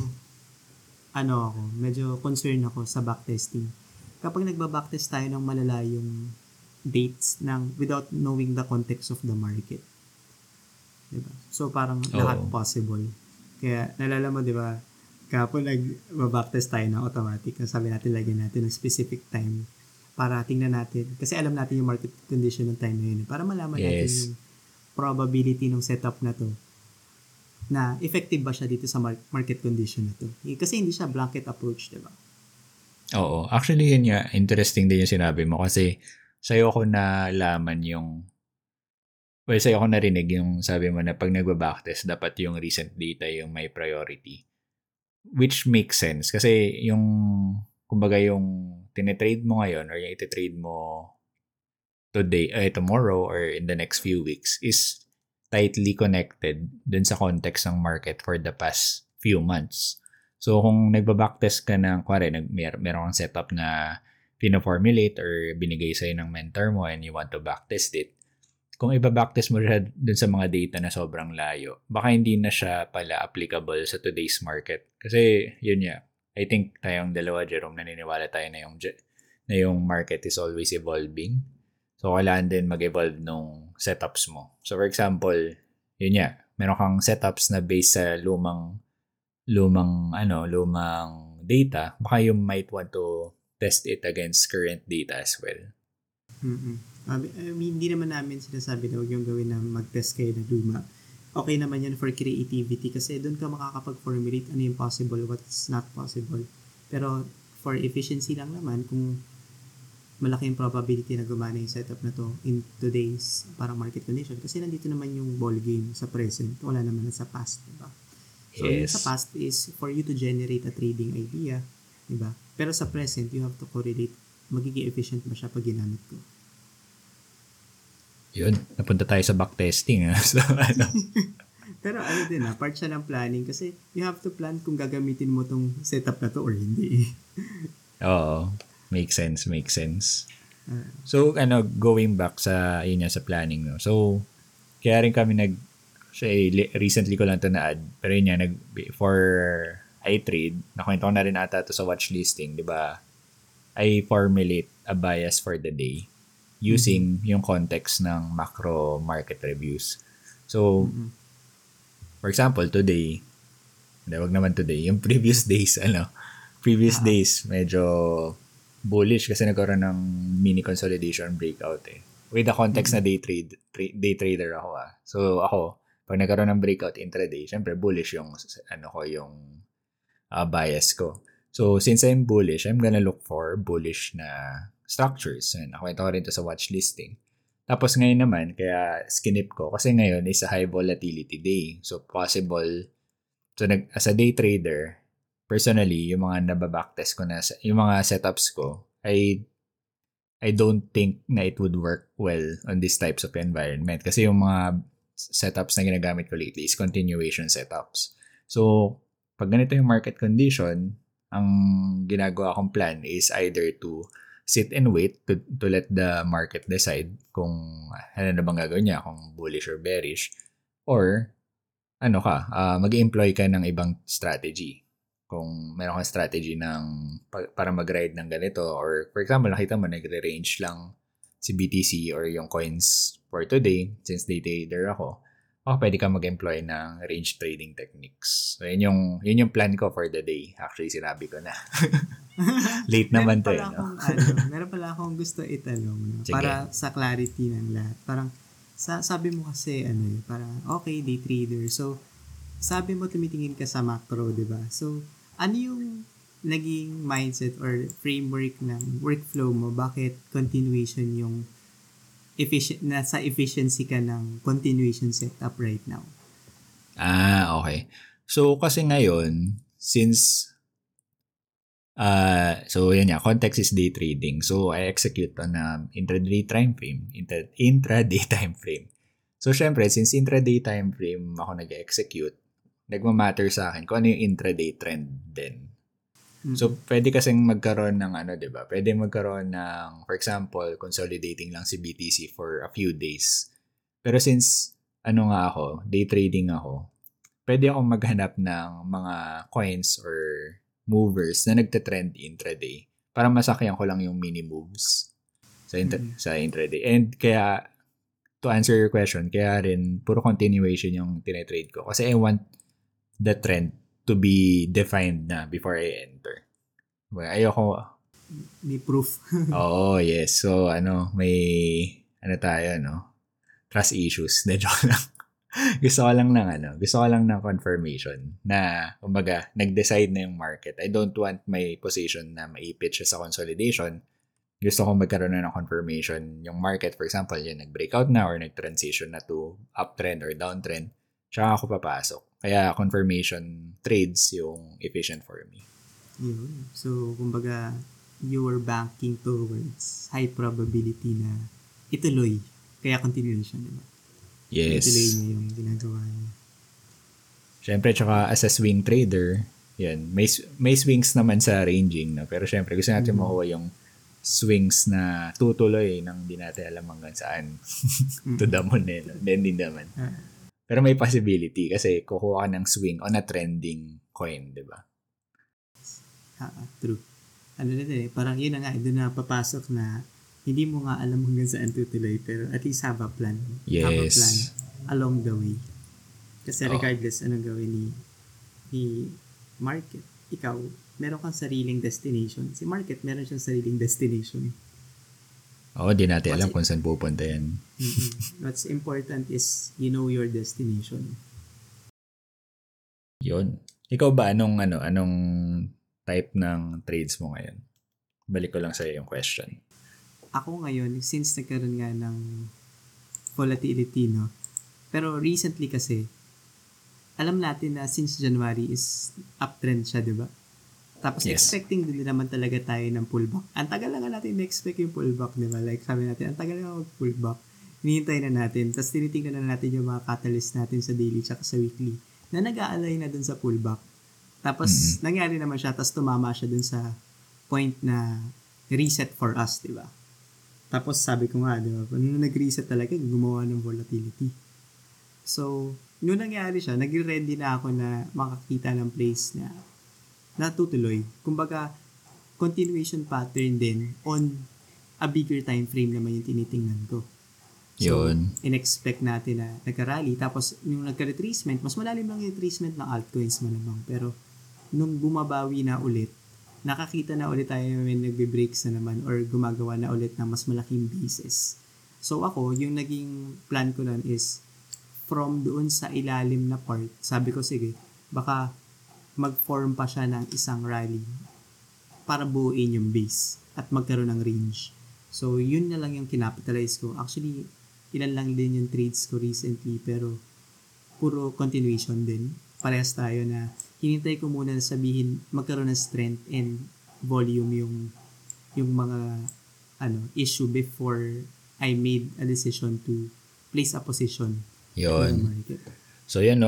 concerned ako sa backtesting. Kapag nagba-backtest tayo ng malalayong dates without knowing the context of the market. Diba? So, parang lahat possible. Kaya, nalala mo, diba, kapag nag-backtest tayo ng automatic, sabi natin, lagyan natin ng specific time para tingnan natin. Kasi alam natin yung market condition ng time na yun. Para malaman natin yung probability ng setup na to na effective ba siya dito sa market condition na to. Kasi hindi siya blanket approach, di ba? Oo. Actually, yun nga, interesting din yung sinabi mo kasi sa'yo ko nalaman sa'yo ko narinig yung sabi mo na pag nagba-backtest, dapat yung recent data yung may priority. Which makes sense kasi yung, kumbaga yung tinitrade mo ngayon or yung ititrade mo tomorrow or in the next few weeks is tightly connected dun sa context ng market for the past few months. So, kung nagba-backtest ka ng, meron kang setup na pina-formulate or binigay sa'yo ng mentor mo and you want to backtest it, kung iba-backtest mo siya dun sa mga data na sobrang layo, baka hindi na siya pala applicable sa today's market. Kasi, yun nga, I think tayong dalawa, Jerome, naniniwala tayo na yung market is always evolving. So, kailangan din mag-evolve nung setups mo. So, for example, yun nga, meron kang setups na based sa lumang data. Baka you might want to test it against current data as well. Hindi naman namin sinasabi na huwag yung gawin na mag-test kayo na luma. Okay naman yan for creativity kasi doon ka makakapag-formulate ano yung possible, what's not possible. Pero for efficiency lang naman, kung malaki yung probability na gumana yung setup na to in today's parang market condition. Kasi nandito naman yung ball game sa present. Wala naman sa past, diba? So, yung sa past is for you to generate a trading idea, diba? Pero sa present, you have to correlate magiging efficient ba siya pag ginamit ko. Yun, napunta tayo sa backtesting. So, Pero din part siya ng planning kasi you have to plan kung gagamitin mo tong setup na to or hindi. Oo. Makes sense. So, going back sa planning, no? So, kaya rin kami recently ko lang ito na-add, pero yun nga, before I trade, nakwento ko na rin ata ito sa watch listing, di ba? I formulate a bias for the day using yung context ng macro market reviews. So, for example, today, wag naman today, yung previous days, medyo bullish kasi nagkaroon ng mini consolidation breakout with the context na day trader ako So ako, pag nagkaroon ng breakout intraday, syempre bullish yung bias ko. So since I'm bullish, I'm gonna look for bullish na structures. And nakwento ko rin to sa watch listing. Tapos ngayon naman, kaya skinip ko kasi ngayon is a high volatility day. So possible, as a day trader, personally, yung mga nababacktest ko na, yung mga setups ko, I don't think na it would work well on these types of environment. Kasi yung mga setups na ginagamit ko lately is continuation setups. So, pag ganito yung market condition, ang ginagawa kong plan is either to sit and wait to let the market decide kung ano na bang gagawin niya, kung bullish or bearish, or mag-employ ka ng ibang strategy. Kung meron kang strategy para mag-ride ng ganito, or for example, nakita mo nagre-range lang si BTC or yung coins for today, since day trader ako, pwede ka mag-employ ng range trading techniques. So, yun yung plan ko for the day. Actually, sinabi ko na. Late naman to meron pala akong gusto itanong para sa clarity ng lahat. Parang, sabi mo kasi, parang, okay, day trader. So, sabi mo tumitingin ka sa macro, di ba? So, ano yung naging mindset or framework ng workflow mo? Bakit continuation yung nasa efficiency ka ng continuation setup right now? Okay. So, kasi ngayon, since so yun nga, context is day trading. So, I execute on intraday time frame. So, syempre, since intraday time frame ako nag-execute, nagmamatter sa akin kung ano yung intraday trend din. So, pwede kasing magkaroon ng diba? Pwede magkaroon ng, for example, consolidating lang si BTC for a few days. Pero since, day trading ako, pwede akong maghanap ng mga coins or movers na nagte-trend intraday para masakyan ko lang yung mini moves sa intraday. And kaya, to answer your question, kaya rin, puro continuation yung tinetrade ko. Kasi I want the trend to be defined na before I enter. Ayoko. May proof. Oo, yes. So, may, trust issues. Na joke lang. gusto ko lang ng confirmation na, kumbaga, nag-decide na yung market. I don't want my position na maipit siya sa consolidation. Gusto ko magkaroon na ng confirmation yung market. For example, yun, nag-breakout na or nag-transition na to uptrend or downtrend. Tsaka ako papasok. Kaya confirmation trades yung efficient for me. Yun. So, kumbaga, you were banking towards high probability na ituloy. Kaya continuation, diba? Yes. Ituloy niya yung ginagawa niya. Siyempre, tsaka as a swing trader, yan, may swings naman sa ranging. No? Pero siyempre, gusto natin makuha yung swings na tutuloy nang di natin alam hanggang saan. To the moon eh. No? Hindi naman. Pero may possibility kasi kukuha ka ng swing on a trending coin, di ba? True. Ano na din parang yun na nga, doon na papasok na hindi mo nga alam hanggang saan tutuloy pero at least have a plan. Yes. Have a plan along the way. Kasi regardless anong gawin ni market, ikaw, meron kang sariling destination. Si market, meron siyang sariling destination. Oo, di natin alam kung saan pupunta yan. What's important is you know your destination. Yun. Ikaw ba, anong type ng trades mo ngayon? Balik ko lang sa'yo yung question. Ako ngayon, since nagkaroon nga ng volatility, no? Pero recently kasi, alam natin na since January is uptrend siya, di ba? Tapos expecting din naman talaga tayo ng pullback. Ang tagal lang natin na-expect yung pullback, di ba? Like sabi natin, ang tagal lang mag-pullback. Hinihintay na natin. Tapos tinitingnan na natin yung mga catalyst natin sa daily tsaka sa weekly na nag-aalay na dun sa pullback. Tapos nangyari naman siya, tapos tumama siya dun sa point na reset for us, di ba? Tapos sabi ko nga, di ba? Nung nag-reset talaga, gumawa ng volatility. So, nung nangyari siya, nag-ready na ako na makakita ng place na natutuloy. Kumbaga, continuation pattern din on a bigger time frame naman yung tinitingnan ko. So, in-expect natin na nagka-rally. Tapos, yung nagka-retracement, mas malalim lang yung retracement ng altcoins malamang. Pero, nung bumabawi na ulit, nakakita na ulit tayo when nagbe-breaks na naman or gumagawa na ulit ng mas malaking bases. So, ako, yung naging plan ko nun is from doon sa ilalim na part, sabi ko, sige, baka mag-form pa siya ng isang rally para buuin yung base at magkaroon ng range. So, yun na lang yung kinapitalize ko. Actually, ilan lang din yung trades ko recently pero puro continuation din. Parehas tayo na hinintay ko muna na sabihin magkaroon ng strength and volume yung mga issue before I made a decision to place a position. Yun. So yan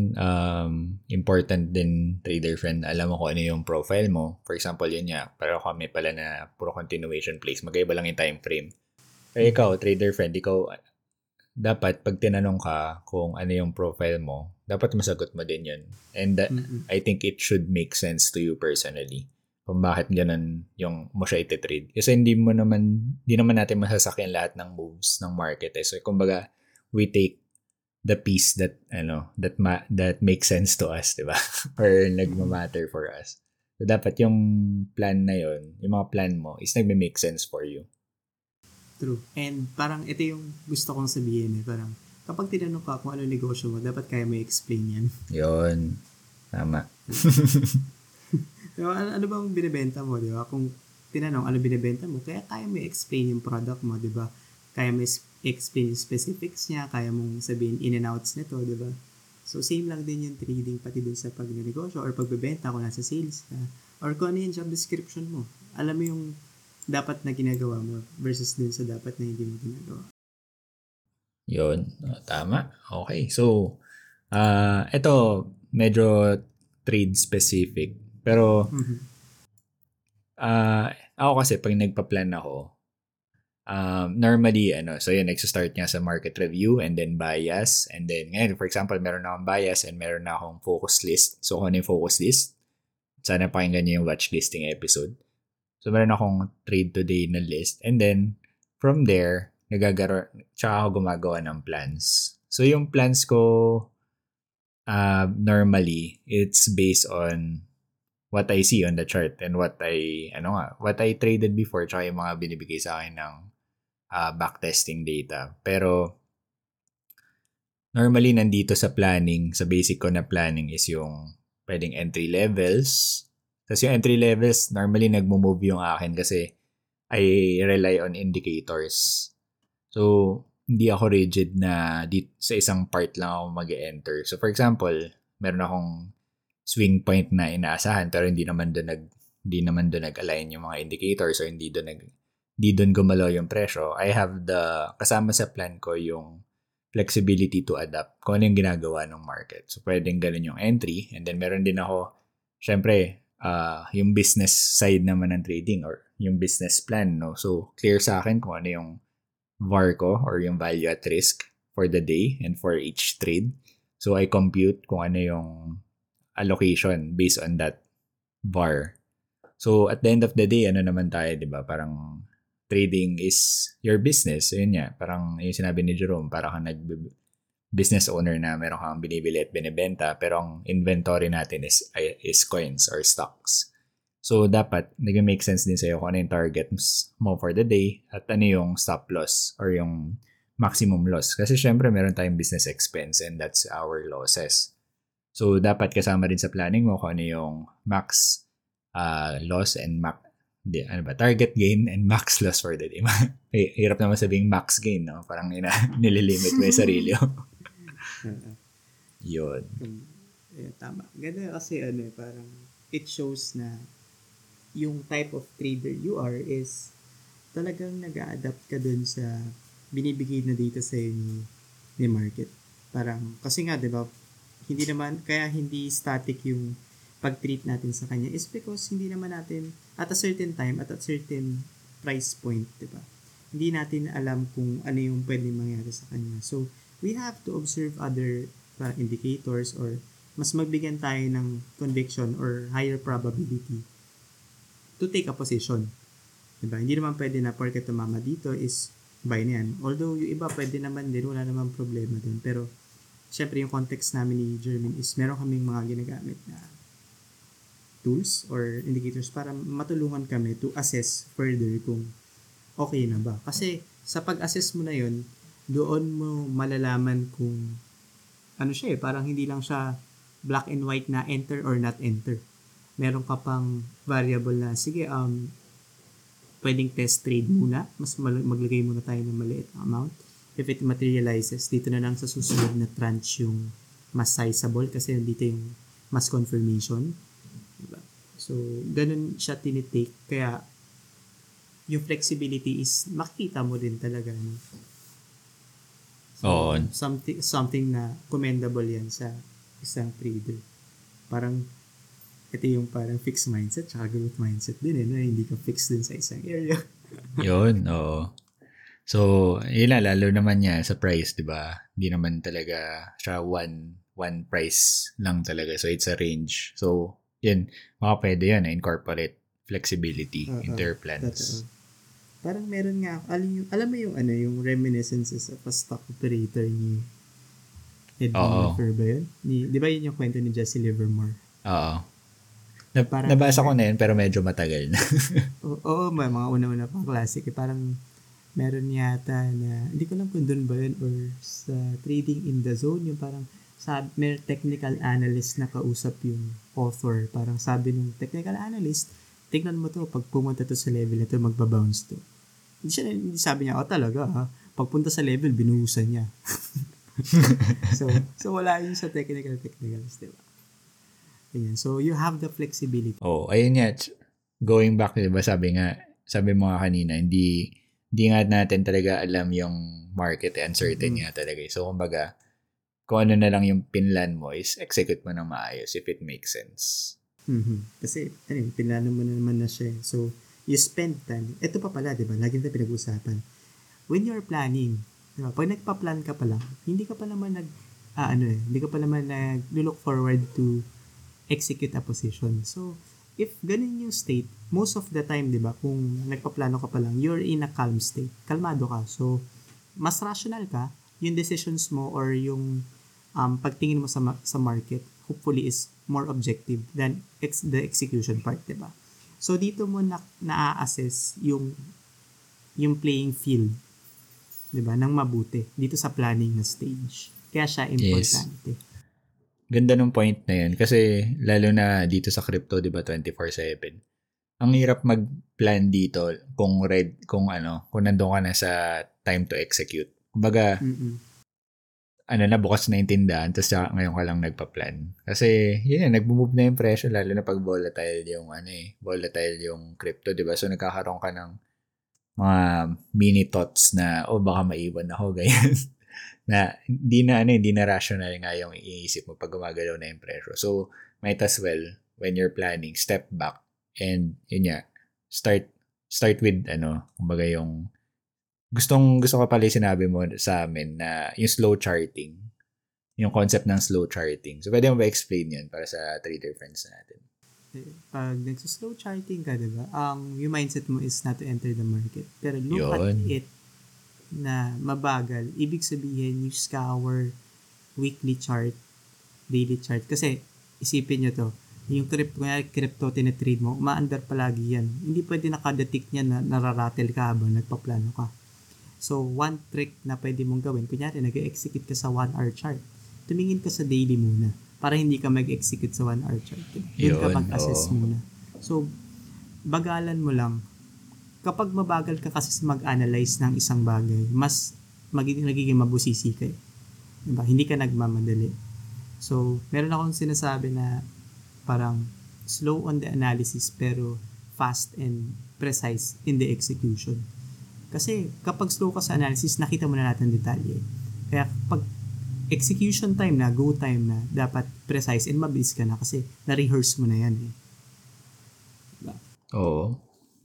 important din, trader friend, alam mo kung ano yung profile mo. For example, yun nga, pero kami pala na puro continuation plays, magkaiba lang yung time frame. Pero ikaw, trader friend, dapat pag tinanong ka kung ano yung profile mo, dapat masagot mo din yun. And I think it should make sense to you personally kung bakit ganun yung mo siya ititrade. Kasi hindi naman natin masasakyan lahat ng moves ng market. So kumbaga, we take the piece that makes sense to us, di ba? Or nagma-matter for us. So dapat yung plan na yun, yung mga plan mo is nagme-make sense for you. True. And parang ito yung gusto kong sabihin parang kapag tinanong ka kung ano negosyo mo, dapat kaya mo i-explain yan. Yun. Tama. Ano bang binibenta mo, di ba? Kung tinanong ano binibenta mo, kaya mo i-explain yung product mo, di ba? Kaya mo explain yung specifics niya, kaya mong sabihin in and outs nito, di ba? So, same lang din yung trading pati dun sa pag-negosyo or pagbebenta kung nasa sales ka or kung ano yung job description mo. Alam mo yung dapat na ginagawa mo versus dun sa dapat na hindi mo ginagawa. Yun. Tama. Okay. So, ito, medyo trade specific. Pero, ako kasi pag nagpa-plan ako, normally, so yun, nagsa-start nga sa market review and then bias. And then, ngayon, for example, meron na akong bias and meron na akong focus list. So, kung ano yung focus list, sana pakinggan niyo yung watch listing episode. So, meron akong trade today na list. And then, from there, tsaka ako gumagawa ng plans. So, yung plans ko, normally, it's based on what I see on the chart and what I traded before tsaka yung mga binibigay sa akin ng backtesting data. Pero normally nandito sa planning, sa basic ko na planning is yung pwedeng entry levels. Tapos yung entry levels, normally nagmo-move yung akin kasi I rely on indicators. So, hindi ako rigid na sa isang part lang ako mag-enter. So, for example, meron akong swing point na inaasahan pero hindi naman doon nag-align yung mga indicators or hindi doon gumalaw yung presyo. I have kasama sa plan ko yung flexibility to adapt kung ano yung ginagawa ng market. So, pwedeng ganun yung entry. And then, meron din ako, syempre, yung business side naman ng trading or yung business plan, no? So, clear sa akin kung ano yung VAR ko or yung value at risk for the day and for each trade. So, I compute kung ano yung allocation based on that VAR. So, at the end of the day, ano naman tayo, di ba? Parang trading is your business. So, yun nga. Parang yung sinabi ni Jerome, parang business owner na meron kang binibili at binibenta pero ang inventory natin is coins or stocks. So, dapat nag-make sense din sa'yo kung ano yung target mo for the day at ano yung stop loss or yung maximum loss. Kasi syempre, meron tayong business expense and that's our losses. So, dapat kasama din sa planning mo kung ano yung max loss and target gain and max loss for the day. Hirap naman sabing max gain, no? Parang nililimit mo yung sarili mo. Yun. Tama. Ganda kasi parang it shows na yung type of trader you are is talagang nag-a-adapt ka dun sa binibigay na data sa ni market. Parang, kasi nga, di ba, hindi static yung pag-treat natin sa kanya is because hindi naman natin at a certain time, at a certain price point, di ba? Hindi natin alam kung ano yung pwedeng mangyari sa kanya. So, we have to observe other indicators or mas magbigyan tayo ng conviction or higher probability to take a position. Diba? Hindi naman pwede na porket tumama dito is buy na yan. Although yung iba pwede naman din, wala naman problema din. Pero syempre yung context namin ni Jermin is meron kaming mga ginagamit na tools or indicators para matulungan kami to assess further kung okay na ba. Kasi sa pag-assess mo na yun, doon mo malalaman kung ano siya parang hindi lang siya black and white na enter or not enter. Meron ka pang variable na, sige, pwedeng test trade muna. Mas maglagay muna tayo ng maliit na amount. If it materializes, dito na lang sa susunod na tranche yung mas sizable kasi dito yung mas confirmation. Diba? So, ganun siya tinitake. Kaya, yung flexibility is makikita mo din talaga. No? So, something na commendable yan sa isang trader. Parang ito yung parang fixed mindset tsaka growth mindset din no? Hindi ka fixed din sa isang area. Yun, oo. So, yun lalo naman niya sa price, di ba? Hindi naman talaga siya one price lang talaga. So, it's a range. So, yun, pwede yun incorporate flexibility into your plans. Parang meron nga, alam mo yung yung reminiscences of a stock operator ni Ed Livermore ba yun? Di ba yun yung kwento ni Jesse Livermore? Oo. Nabasa ko na yun pero medyo matagal na. Oo, mga una-una pang classic. Parang meron yata na, hindi ko lang kung doon ba yun or sa Trading in the Zone, yung parang may technical analyst na kausap yung author. Parang sabi ng technical analyst, tignan mo to, pag pumunta to sa level na to, magbabounce to. Hindi sabi niya, talaga ha. Pagpunta sa level, binuhusan niya. so wala yun sa technicals, diba? Ayan. So, you have the flexibility. Ayun nga. Going back, diba, sabi mo nga kanina, hindi nga natin talaga alam yung market, uncertain nga talaga. So, kumbaga, kung ano na lang yung pinlan mo is execute mo ng maayos if it makes sense. Kasi, pinlano mo na naman na siya. So, you spend time. Ito pa pala, diba? Lagi na pinag-usapan. When you're planning, diba? Pag nagpa-plan ka pa lang, hindi ka pa naman nag-look forward to execute a position. So, if ganun yung state, most of the time, di ba, kung nagpaplano ka pa lang, you're in a calm state. Kalmado ka. So, mas rational ka. Yung decisions mo or yung pagtingin mo sa market, hopefully is more objective than the execution part, di ba? So, dito mo na-assess yung playing field, di ba, ng mabuti dito sa planning na stage. Kaya siya Yes. importante. Ganda ng point na yun. Kasi lalo na dito sa crypto, di ba, 24/7. Ang hirap mag-plan dito kung nandun ka na sa time to execute. Kumbaga, Mm-mm. bukas na yung tindahan, tapos ngayon ka lang nagpa-plan. Kasi, yun, nag-move na yung presyo, lalo na pag volatile yung crypto, di ba? So, nagkakaroon ka ng mga mini thoughts na, baka maiwan ako, ganyan. Na, hindi na rational nga yung iisip mo pag gumagalaw na yung presyo. So, might as well, when you're planning, step back, and, yun nga, start with, kumbaga gusto ko pala yung sinabi mo sa amin na yung slow charting, yung concept ng slow charting. So, pwede mo ba explain yun para sa trader friends natin? Pag nagsuslow charting ka, diba, yung mindset mo is not to enter the market. Pero look at Yun. it na mabagal. Ibig sabihin, you scour weekly chart, daily chart. Kasi, isipin nyo to, yung crypto tinitrade mo, ma-under palagi yan. Hindi pwede nakadatik niya na nararatel ka habang nagpaplano ka. So, one trick na pwede mong gawin, kunyari, nag-execute ka sa 1-hour chart. Tumingin ka sa daily muna para hindi ka mag-execute sa 1-hour chart. Doon ka mag-assess muna. So, bagalan mo lang. Kapag mabagal ka kasi mag-analyze ng isang bagay, mas nagiging mabusisi ka. Diba? Hindi ka nagmamadali. So, meron akong sinasabi na parang slow on the analysis pero fast and precise in the execution. Kasi kapag slow ka sa analysis, nakita mo na natin detalye. Kaya pag execution time na, go time na, dapat precise and mabilis ka na kasi na-rehearse mo na yan eh. Diba? Oo.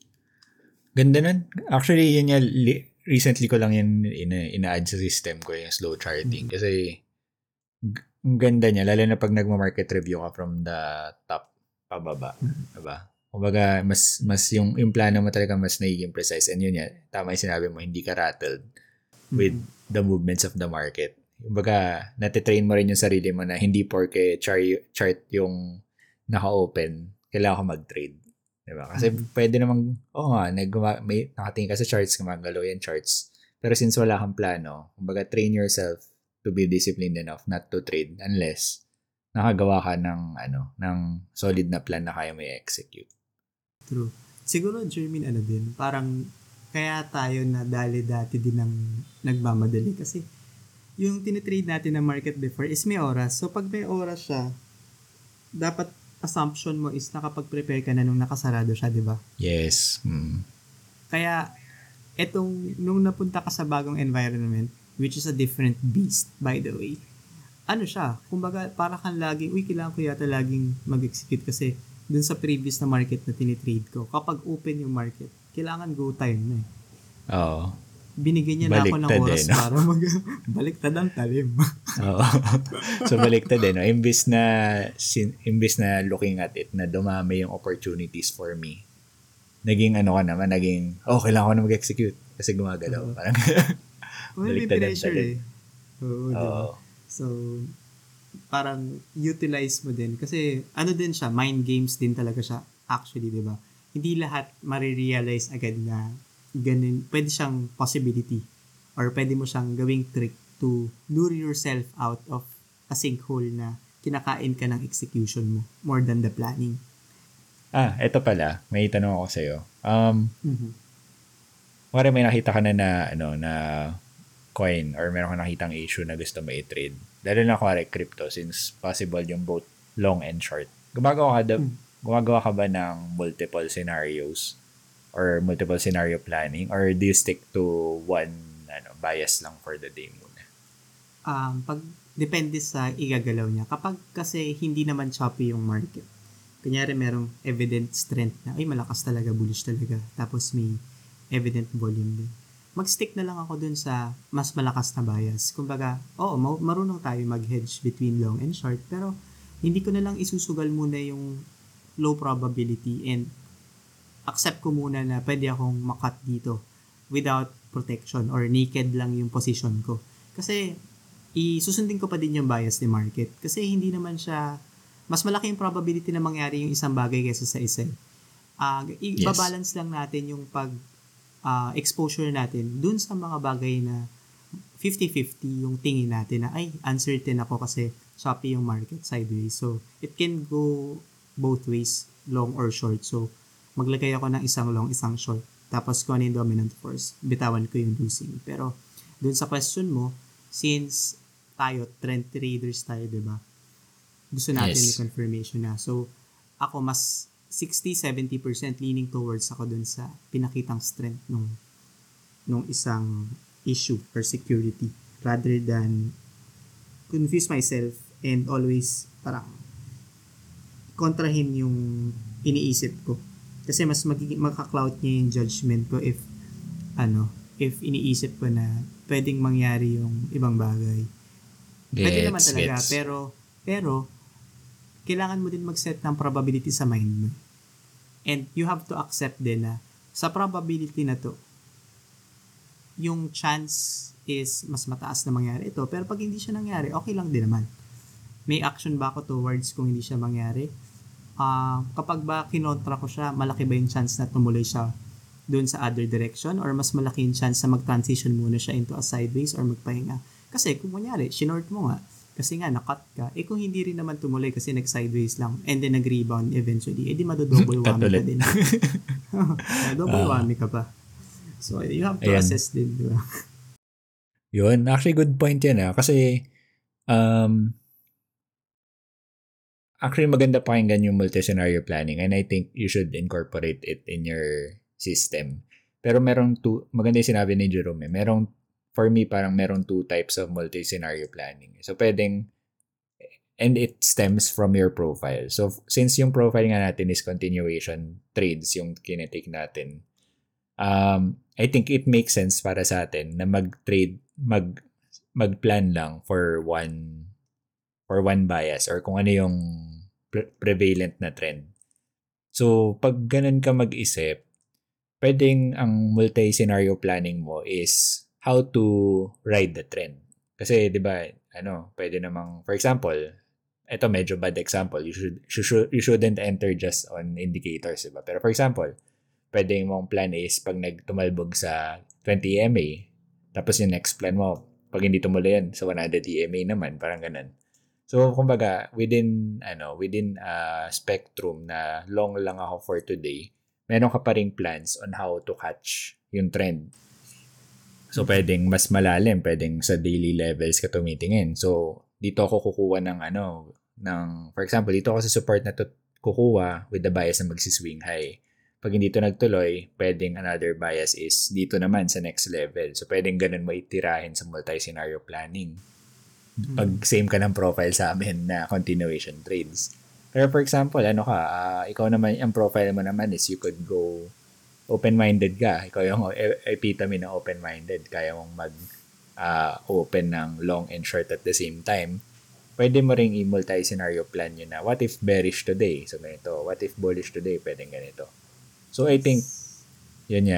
Ganda nun. Actually, yun yung recently ko lang yun ina-add sa system ko yung slow charting. Kasi ang ganda niya, lalo na pag nagma-market review ka from the top pababa. Diba? Kumbaga, mas yung plano mo talaga mas nagiging precise. And yun yan, tama yung sinabi mo, hindi ka rattled with the movements of the market. Kumbaga, natitrain mo rin yung sarili mo na hindi porke chart yung naka-open, kailangan ka mag-trade. Diba? Kasi pwede namang, may nakatingin ka sa charts, gumagalaw yung charts. Pero since wala kang plano, kumbaga, train yourself to be disciplined enough not to trade unless nakagawa ka ng solid na plan na kaya mo i-execute. True. Siguro, Jermaine, din, parang kaya tayo na dati din ng nagmamadali kasi yung tinitrade natin na market before is may oras. So, pag may oras siya, dapat assumption mo is nakapag-prepare ka na nung nakasarado siya, di ba? Yes. Kaya, nung napunta ka sa bagong environment, which is a different beast, by the way, kumbaga, para kang laging, kailangan ko yata laging mag-execute kasi dun sa previous na market na tinitrade ko, kapag open yung market, kailangan go time na eh. Oo. Binigyan niya na ako ng oras para baliktad ang talim. Oo. So, baliktad no? Imbis na looking at it, na dumami yung opportunities for me, naging kailangan ko na mag-execute kasi gumagalaw. Parang, may pressure eh. Oo. Diba? So, parang utilize mo din. Kasi, din siya, mind games din talaga siya. Actually, di ba? Hindi lahat marirealize agad na ganun. Pwede siyang possibility or pwede mo siyang gawing trick to lure yourself out of a sinkhole na kinakain ka ng execution mo more than the planning. Eto pala. May tanong ako sa'yo. Wala may nakita ka na coin or meron ka nakitang issue na gusto mo i-trade. Lalo na crypto since possible yung both long and short. Gumagawa ka ba ng multiple scenarios or multiple scenario planning or do you stick to one bias lang for the day muna? Depende sa igagalaw niya. Kapag kasi hindi naman choppy yung market, kunyari merong evident strength na malakas talaga, bullish talaga, tapos may evident volume din, mag-stick na lang ako dun sa mas malakas na bias. Kumbaga, marunong tayo mag-hedge between long and short, pero hindi ko na lang isusugal muna yung low probability and accept ko muna na pwede akong makat dito without protection or naked lang yung position ko. Kasi, isusundin ko pa din yung bias ni market. Kasi hindi naman siya, mas malaki yung probability na mangyari yung isang bagay kaysa sa isa. Ibabalance lang natin yung exposure natin dun sa mga bagay na 50-50 yung tingin natin na, ay, uncertain ako kasi choppy yung market sideways. So, it can go both ways, long or short. So, maglagay ako ng isang long, isang short. Tapos, kung ano yung dominant force, bitawan ko yung losing. Pero, dun sa question mo, since tayo, trend traders tayo, diba? Gusto natin may confirmation na. So, ako mas 60-70% leaning towards ako dun sa pinakitang strength nung isang issue or security rather than confuse myself and always parang kontrahin yung iniisip ko. Kasi mas makaka-cloud niya yung judgment ko if iniisip ko na pwedeng mangyari yung ibang bagay. Pwede naman talaga, pero kailangan mo din mag-set ng probability sa mind mo. And you have to accept din na sa probability na to, yung chance is mas mataas na mangyari ito. Pero pag hindi siya nangyari, okay lang din naman. May action ba ako towards kung hindi siya mangyari? Kapag ba kinontra ko siya, malaki ba yung chance na tumuloy siya doon sa other direction? Or mas malaki yung chance na mag-transition muna siya into a sideways or magpahinga? Kasi kung kunyari, sinort mo nga, kasi nga nakat ka, kung hindi rin naman tumuloy kasi nag-sideways lang and then nag-rebound eventually, di madodouble whammy ka din. Double whammy ka pa. So, you have to assess din, di ba? Yun. Actually, good point yan Kasi, actually, maganda pakinggan yung multi-scenario planning and I think you should incorporate it in your system. Pero maganda yung sinabi ni Jerome. For me, parang merong 2 types of multi-scenario planning. So, and it stems from your profile. So, since yung profile nga natin is continuation trades, yung kinetake natin, I think it makes sense para sa atin na mag-plan lang for one bias or kung ano yung prevalent na trend. So, pag ganun ka mag-isip, pwedeng ang multi-scenario planning mo is how to ride the trend. Kasi, di ba, pwede namang, for example, ito medyo bad example, you shouldn't enter just on indicators, di ba? Pero for example, pwede mong plan is pag nagtumalbog sa 20 EMA, tapos yung next plan mo, pag hindi tumuloy yan, sa 100 EMA naman, parang ganun. So, kumbaga, within spectrum na long lang ako for today, meron ka pa ring plans on how to catch yung trend. So, pwedeng mas malalim, pwedeng sa daily levels ka tumitingin. So, dito ako kukuha for example, dito ako sa support na kukuha with the bias na magsiswing high. Pag hindi ito nagtuloy, pwedeng another bias is dito naman sa next level. So, pwedeng ganun mo itirahin sa multi-scenario planning. Pag same ka ng profile sa amin na continuation trades. Pero for example, ikaw naman, ang profile mo naman is you could go open-minded ka. Ikaw yung epitome ng open-minded. Kaya mong mag-open ng long and short at the same time. Pwede mo ring i-multi-scenario plan yun na what if bearish today? So, ganito. What if bullish today? Pwedeng ganito. So, I think, yun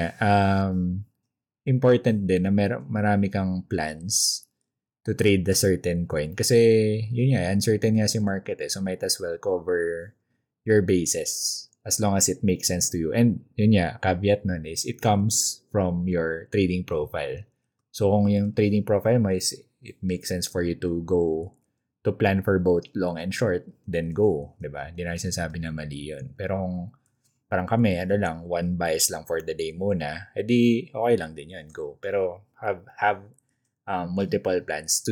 important din na marami kang plans to trade the certain coin. Kasi, yun uncertain nga si market So, might as well cover your bases as long as it makes sense to you. And, yun caveat nun is, it comes from your trading profile. So, kung yung trading profile mo is, it makes sense for you to go to plan for both long and short, then go. Diba? Hindi na sinasabi na mali yun. Pero kung parang kami, one bias lang for the day muna, edi okay lang din yun, go. Pero have multiple plans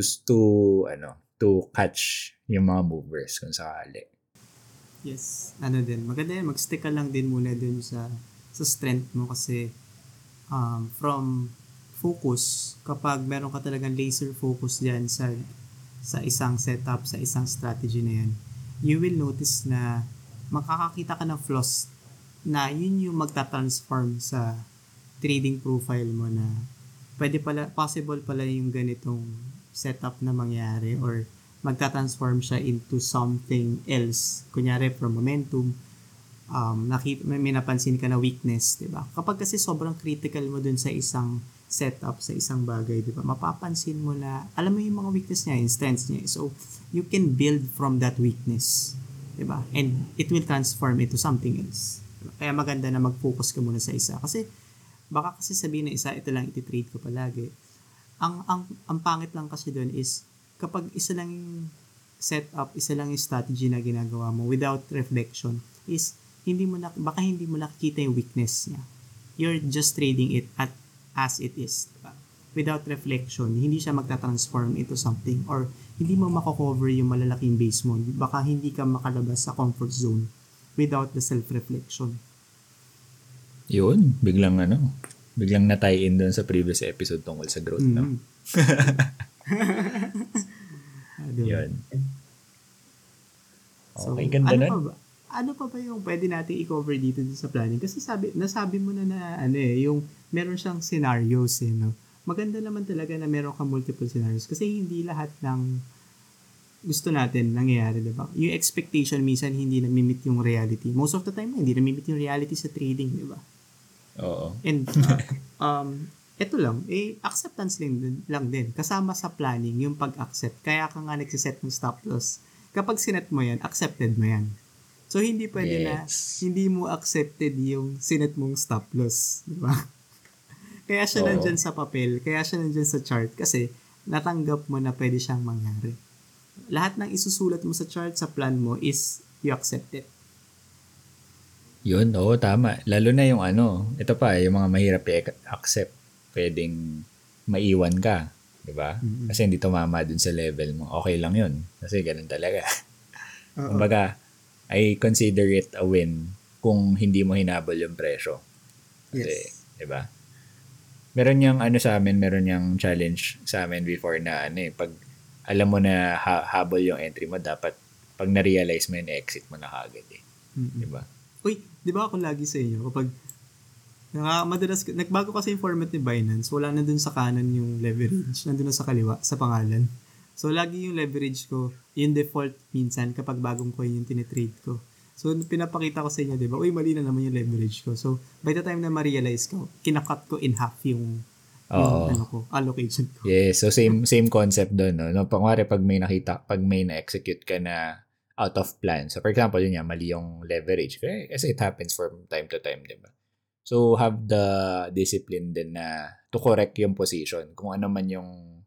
to catch yung mga movers kung sakali. Yes, maganda yan, mag-stick ka lang din muna dun sa strength mo kasi from focus, kapag meron ka talagang laser focus dyan sa isang setup, sa isang strategy na yan, you will notice na makakakita ka ng flaws na yun yung magta-transform sa trading profile mo na possible pala yung ganitong setup na mangyari or magta-transform siya into something else. Kunyari, from momentum, may napansin ka na weakness, diba? Kapag kasi sobrang critical mo dun sa isang setup, sa isang bagay, diba? Mapapansin mo na, alam mo yung mga weakness niya, yung strengths niya. So, you can build from that weakness, diba? And it will transform into something else. Kaya maganda na mag-focus ka muna sa isa. Kasi, baka kasi sabihin na isa, ito lang iti-trade ko palagi. Ang pangit lang kasi doon is kapag isa lang yung setup, isa lang yung strategy na ginagawa mo without reflection is baka hindi mo nakikita yung weakness niya. You're just trading it as it is. Diba? Without reflection, hindi siya magta-transform into something or hindi mo mako-cover yung malalaking base mo. Baka hindi ka makalabas sa comfort zone without the self-reflection. Yun, biglang na-tie in doon sa previous episode tungkol sa growth, no? Yun. Okay, so, ganda nun. Ano pa ba yung pwede natin i-cover dito sa planning? Kasi nasabi mo na yung meron siyang scenarios, no? Maganda naman talaga na meron kang multiple scenarios kasi hindi lahat ng gusto natin nangyayari, diba? Yung expectation minsan hindi na-meet yung reality. Most of the time, hindi na-meet yung reality sa trading, diba? Oo. And, ito lang, acceptance lang din. Kasama sa planning, yung pag-accept. Kaya ka nga nagsiset ng stop loss. Kapag sinet mo yan, accepted mo yan. So, hindi pwede na hindi mo accepted yung sinet mong stop loss. Diba? Kaya siya nandyan sa papel, kaya siya nandyan sa chart kasi natanggap mo na pwede siyang mangyari. Lahat ng isusulat mo sa chart, sa plan mo is you accept it. Yun, oo, tama. Lalo na yung ito pa, yung mga mahirap i-accept, pwedeng maiwan ka. Diba? Mm-hmm. Kasi hindi tumama dun sa level mo. Okay lang yun. Kasi ganun talaga. Kumbaga, I consider it a win kung hindi mo hinabol yung presyo. Kasi, diba? Meron yung sa amin, meron yung challenge sa amin before na pag alam mo na habol yung entry mo, dapat pag na-realize mo yun, exit mo na kagad eh. Mm-hmm. Diba? Uy, di ba ako lagi sa inyo, kapag madalas, nagbago kasi yung format ni Binance, wala na dun sa kanan yung leverage, nandun na sa kaliwa, sa pangalan. So, lagi yung leverage ko, yung default minsan kapag bagong coin yung tinitrade ko. So, pinapakita ko sa inyo, di ba? Uy, mali na naman yung leverage ko. So, by the time na ma-realize ko, kinakat ko in half yung allocation ko. Yes, so same concept doon, no? Pangwari, pag may na-execute ka na out of plan. So, for example, yun mali yung leverage. Kasi it happens from time to time, di ba? So, have the discipline din na to correct yung position. Kung ano man yung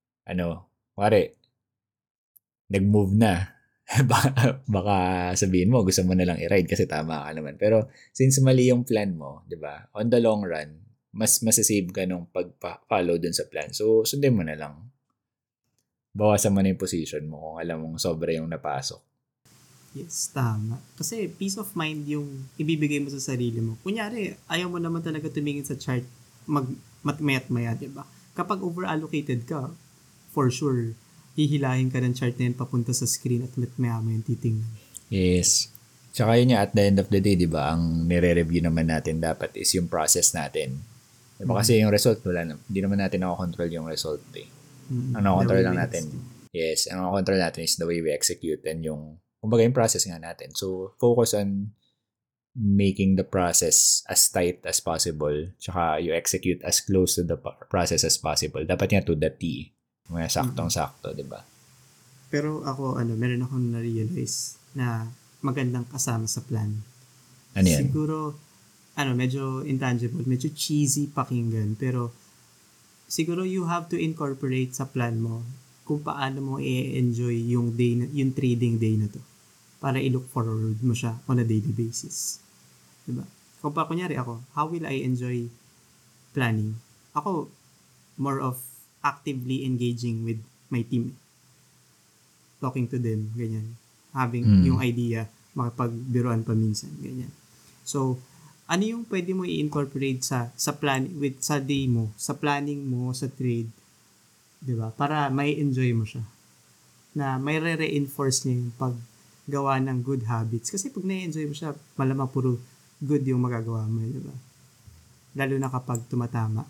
pare, nag-move na. baka sabihin mo, gusto mo na lang i-ride kasi tama ka naman. Pero, since mali yung plan mo, di ba? On the long run, mas masasave ka nung pag-follow dun sa plan. So, sundin mo na lang. Bawasan mo na yung position mo kung alam mong sobra yung napasok. Yes, tama. Kasi peace of mind yung ibibigay mo sa sarili mo. Kunyari, ayaw mo naman talaga tumingin sa chart maya, diba? Kapag over-allocated ka, for sure, hihilahin ka ng chart na yun papunta sa screen at maya mo yung titingnan. Yes. Tsaka yun at the end of the day, diba, ang nire-review naman natin dapat is yung process natin. Diba? Kasi yung result, hindi naman natin nakakontrol yung result eh. Ang nakakontrol lang natin. Yes, ang nakakontrol natin is the way we execute and yung kumbaga yung process nga natin. So, focus on making the process as tight as possible. Tsaka you execute as close to the process as possible. Dapat nga to the T. Mga saktong-sakto, di ba? Pero ako, meron akong na-realize na magandang kasama sa plan. Ano yan? Siguro, medyo intangible, medyo cheesy pakinggan. Pero, siguro you have to incorporate sa plan mo kung paano mo i-enjoy yung trading day na to. Para i-look forward mo siya on a daily basis. Diba? Kung kunyari ako, how will I enjoy planning? Ako, more of actively engaging with my team. Talking to them, ganyan. Having yung idea, makapagbiruan pa minsan, ganyan. So, ano yung pwede mo i-incorporate sa day mo, sa planning mo, sa trade, diba? Para may enjoy mo siya. Na may re-reinforce niya yung gawa ng good habits. Kasi pag na-enjoy mo siya, malamang puro good yung magagawa mo, di ba? Lalo na kapag tumatama.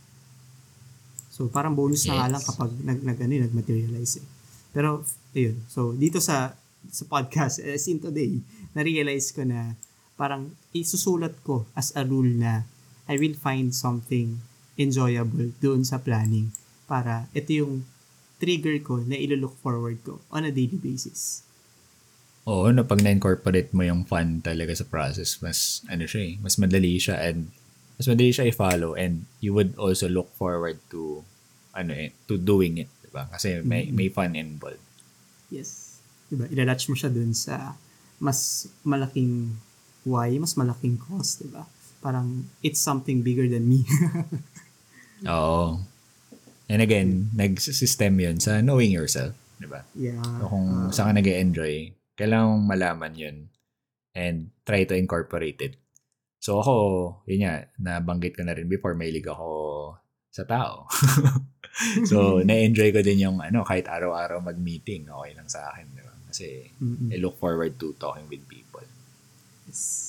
So, parang bonus na nga lang kapag nag-materialize eh. Pero, ayun. So, dito sa podcast, as in today, na-realize ko na parang isusulat ko as a rule na I will find something enjoyable doon sa planning para ito yung trigger ko na ilo-look forward ko on a daily basis. Oo, pag na-incorporate mo yung fun talaga sa process, mas madali siya and mas madali siya i-follow and you would also look forward to to doing it, diba? Kasi may fun involved. Yes. Diba? Ilalatch mo siya dun sa mas malaking why, mas malaking cause, diba? Parang, it's something bigger than me. Oo. And again, nag-system yun sa knowing yourself, diba? Yeah. So, kung saan ka nag-enjoy, kailangan mong malaman yun and try to incorporate it. So ako, yun nga, nabanggit ko na rin before, mahilig ako sa tao. So, na-enjoy ko din yung kahit araw-araw mag-meeting, okay lang sa akin, diba? Kasi I look forward to talking with people. Yes.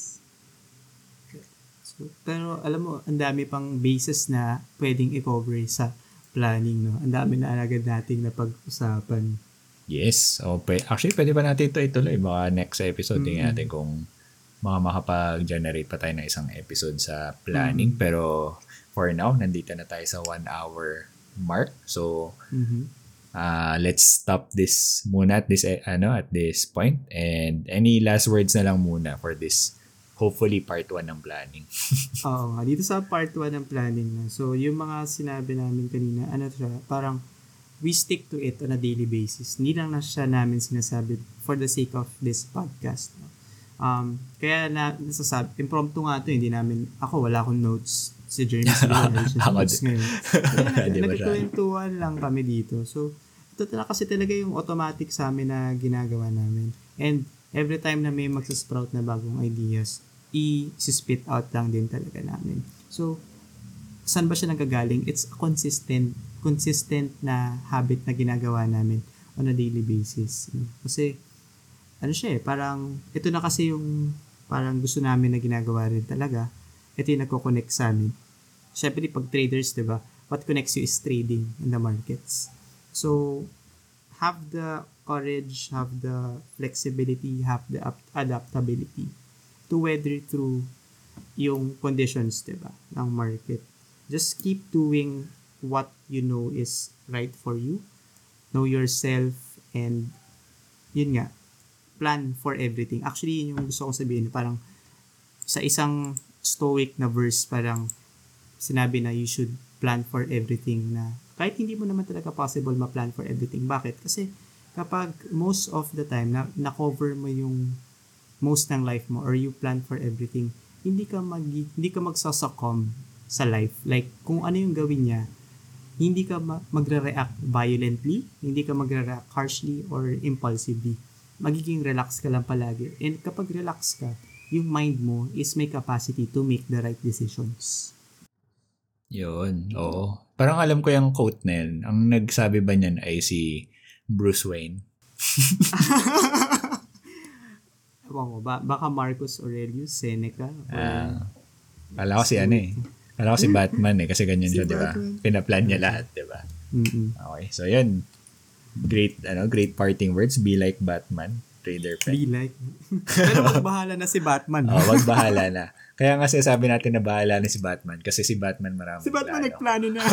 So, pero alam mo, ang dami pang bases na pwedeng i-cover sa planning, no? Ang dami na agad nating napag-usapan. Yes. Actually, pwede pa natin ito ituloy. Baka next episode, tingnan natin kung makapag-generate pa tayo ng isang episode sa planning. Pero for now, nandito na tayo sa 1 hour mark. So, let's stop this muna at this point. And any last words na lang muna for this hopefully part 1 ng planning. Oo nga. Dito sa part 1 ng planning na. So, yung mga sinabi namin kanina, parang we stick to it on a daily basis. Hindi lang na siya namin sinasabi for the sake of this podcast. No? Kaya nasasabi, impromptu nga ito, hindi namin, wala akong notes. Si Jeremy siguro notes ngayon. Nagkwentuhan lang kami dito. So, ito kasi talaga yung automatic sa amin na ginagawa namin. And every time na may magsasprout na bagong ideas, i-spit out lang din talaga namin. So, saan ba siya nagagaling? It's a consistent na habit na ginagawa namin on a daily basis. Kasi, parang, ito na kasi yung parang gusto namin na ginagawa rin talaga. Ito yung nagko-connect sa amin. Siyempre, pag traders, diba? What connects you is trading in the markets. So, have the courage, have the flexibility, have the adaptability to weather through yung conditions, diba, ng market. Just keep doing what you know is right for you. Know yourself and yun nga, plan for everything. Actually, yun yung gusto kong sabihin. Parang sa isang stoic na verse, parang sinabi na you should plan for everything na kahit hindi mo naman talaga possible ma-plan for everything. Bakit? Kasi kapag most of the time na-cover mo yung most ng life mo or you plan for everything, hindi ka magsasuccumb sa life. Like, kung ano yung gawin niya, hindi ka magre-react violently, hindi ka magre-react harshly or impulsively. Magiging relax ka lang palagi. And kapag relax ka, yung mind mo is may capacity to make the right decisions. Yun, oo. Parang alam ko yung quote na yun. Ang nagsabi ba niyan ay si Bruce Wayne? Baka Marcus Aurelius Seneca. Kala ko si Kala ko si Batman kasi ganyan siya, di ba? Pinaplan niya lahat, di ba? Okay, so yun. Great parting words. Be like Batman, trader friend. Be like. Pero magbahala na si Batman. Magbahala na. Kaya nga sabi natin na bahala na si Batman kasi si Batman marami. Si Batman nagplano na.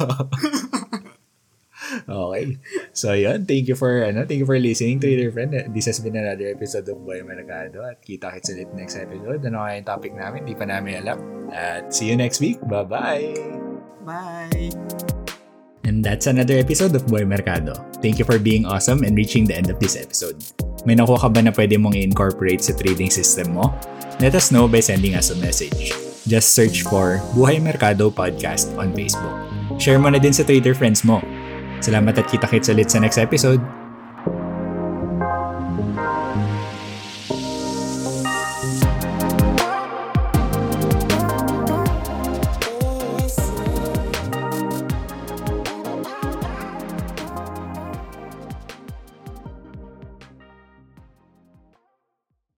Okay. So yun, thank you for listening, trader friend. This has been another episode of Boy Mercado at kita-kits ulit next episode. Ano kaya yung topic namin? Di pa namin alam. At see you next week. Bye-bye. Bye. And that's another episode of Boy Mercado. Thank you for being awesome and reaching the end of this episode. May nakuha ka ba na pwede mong i-incorporate sa trading system mo? Let us know by sending us a message. Just search for Buhay Mercado Podcast on Facebook. Share mo na din sa trader friends mo. Salamat at kita-kits ulit sa next episode.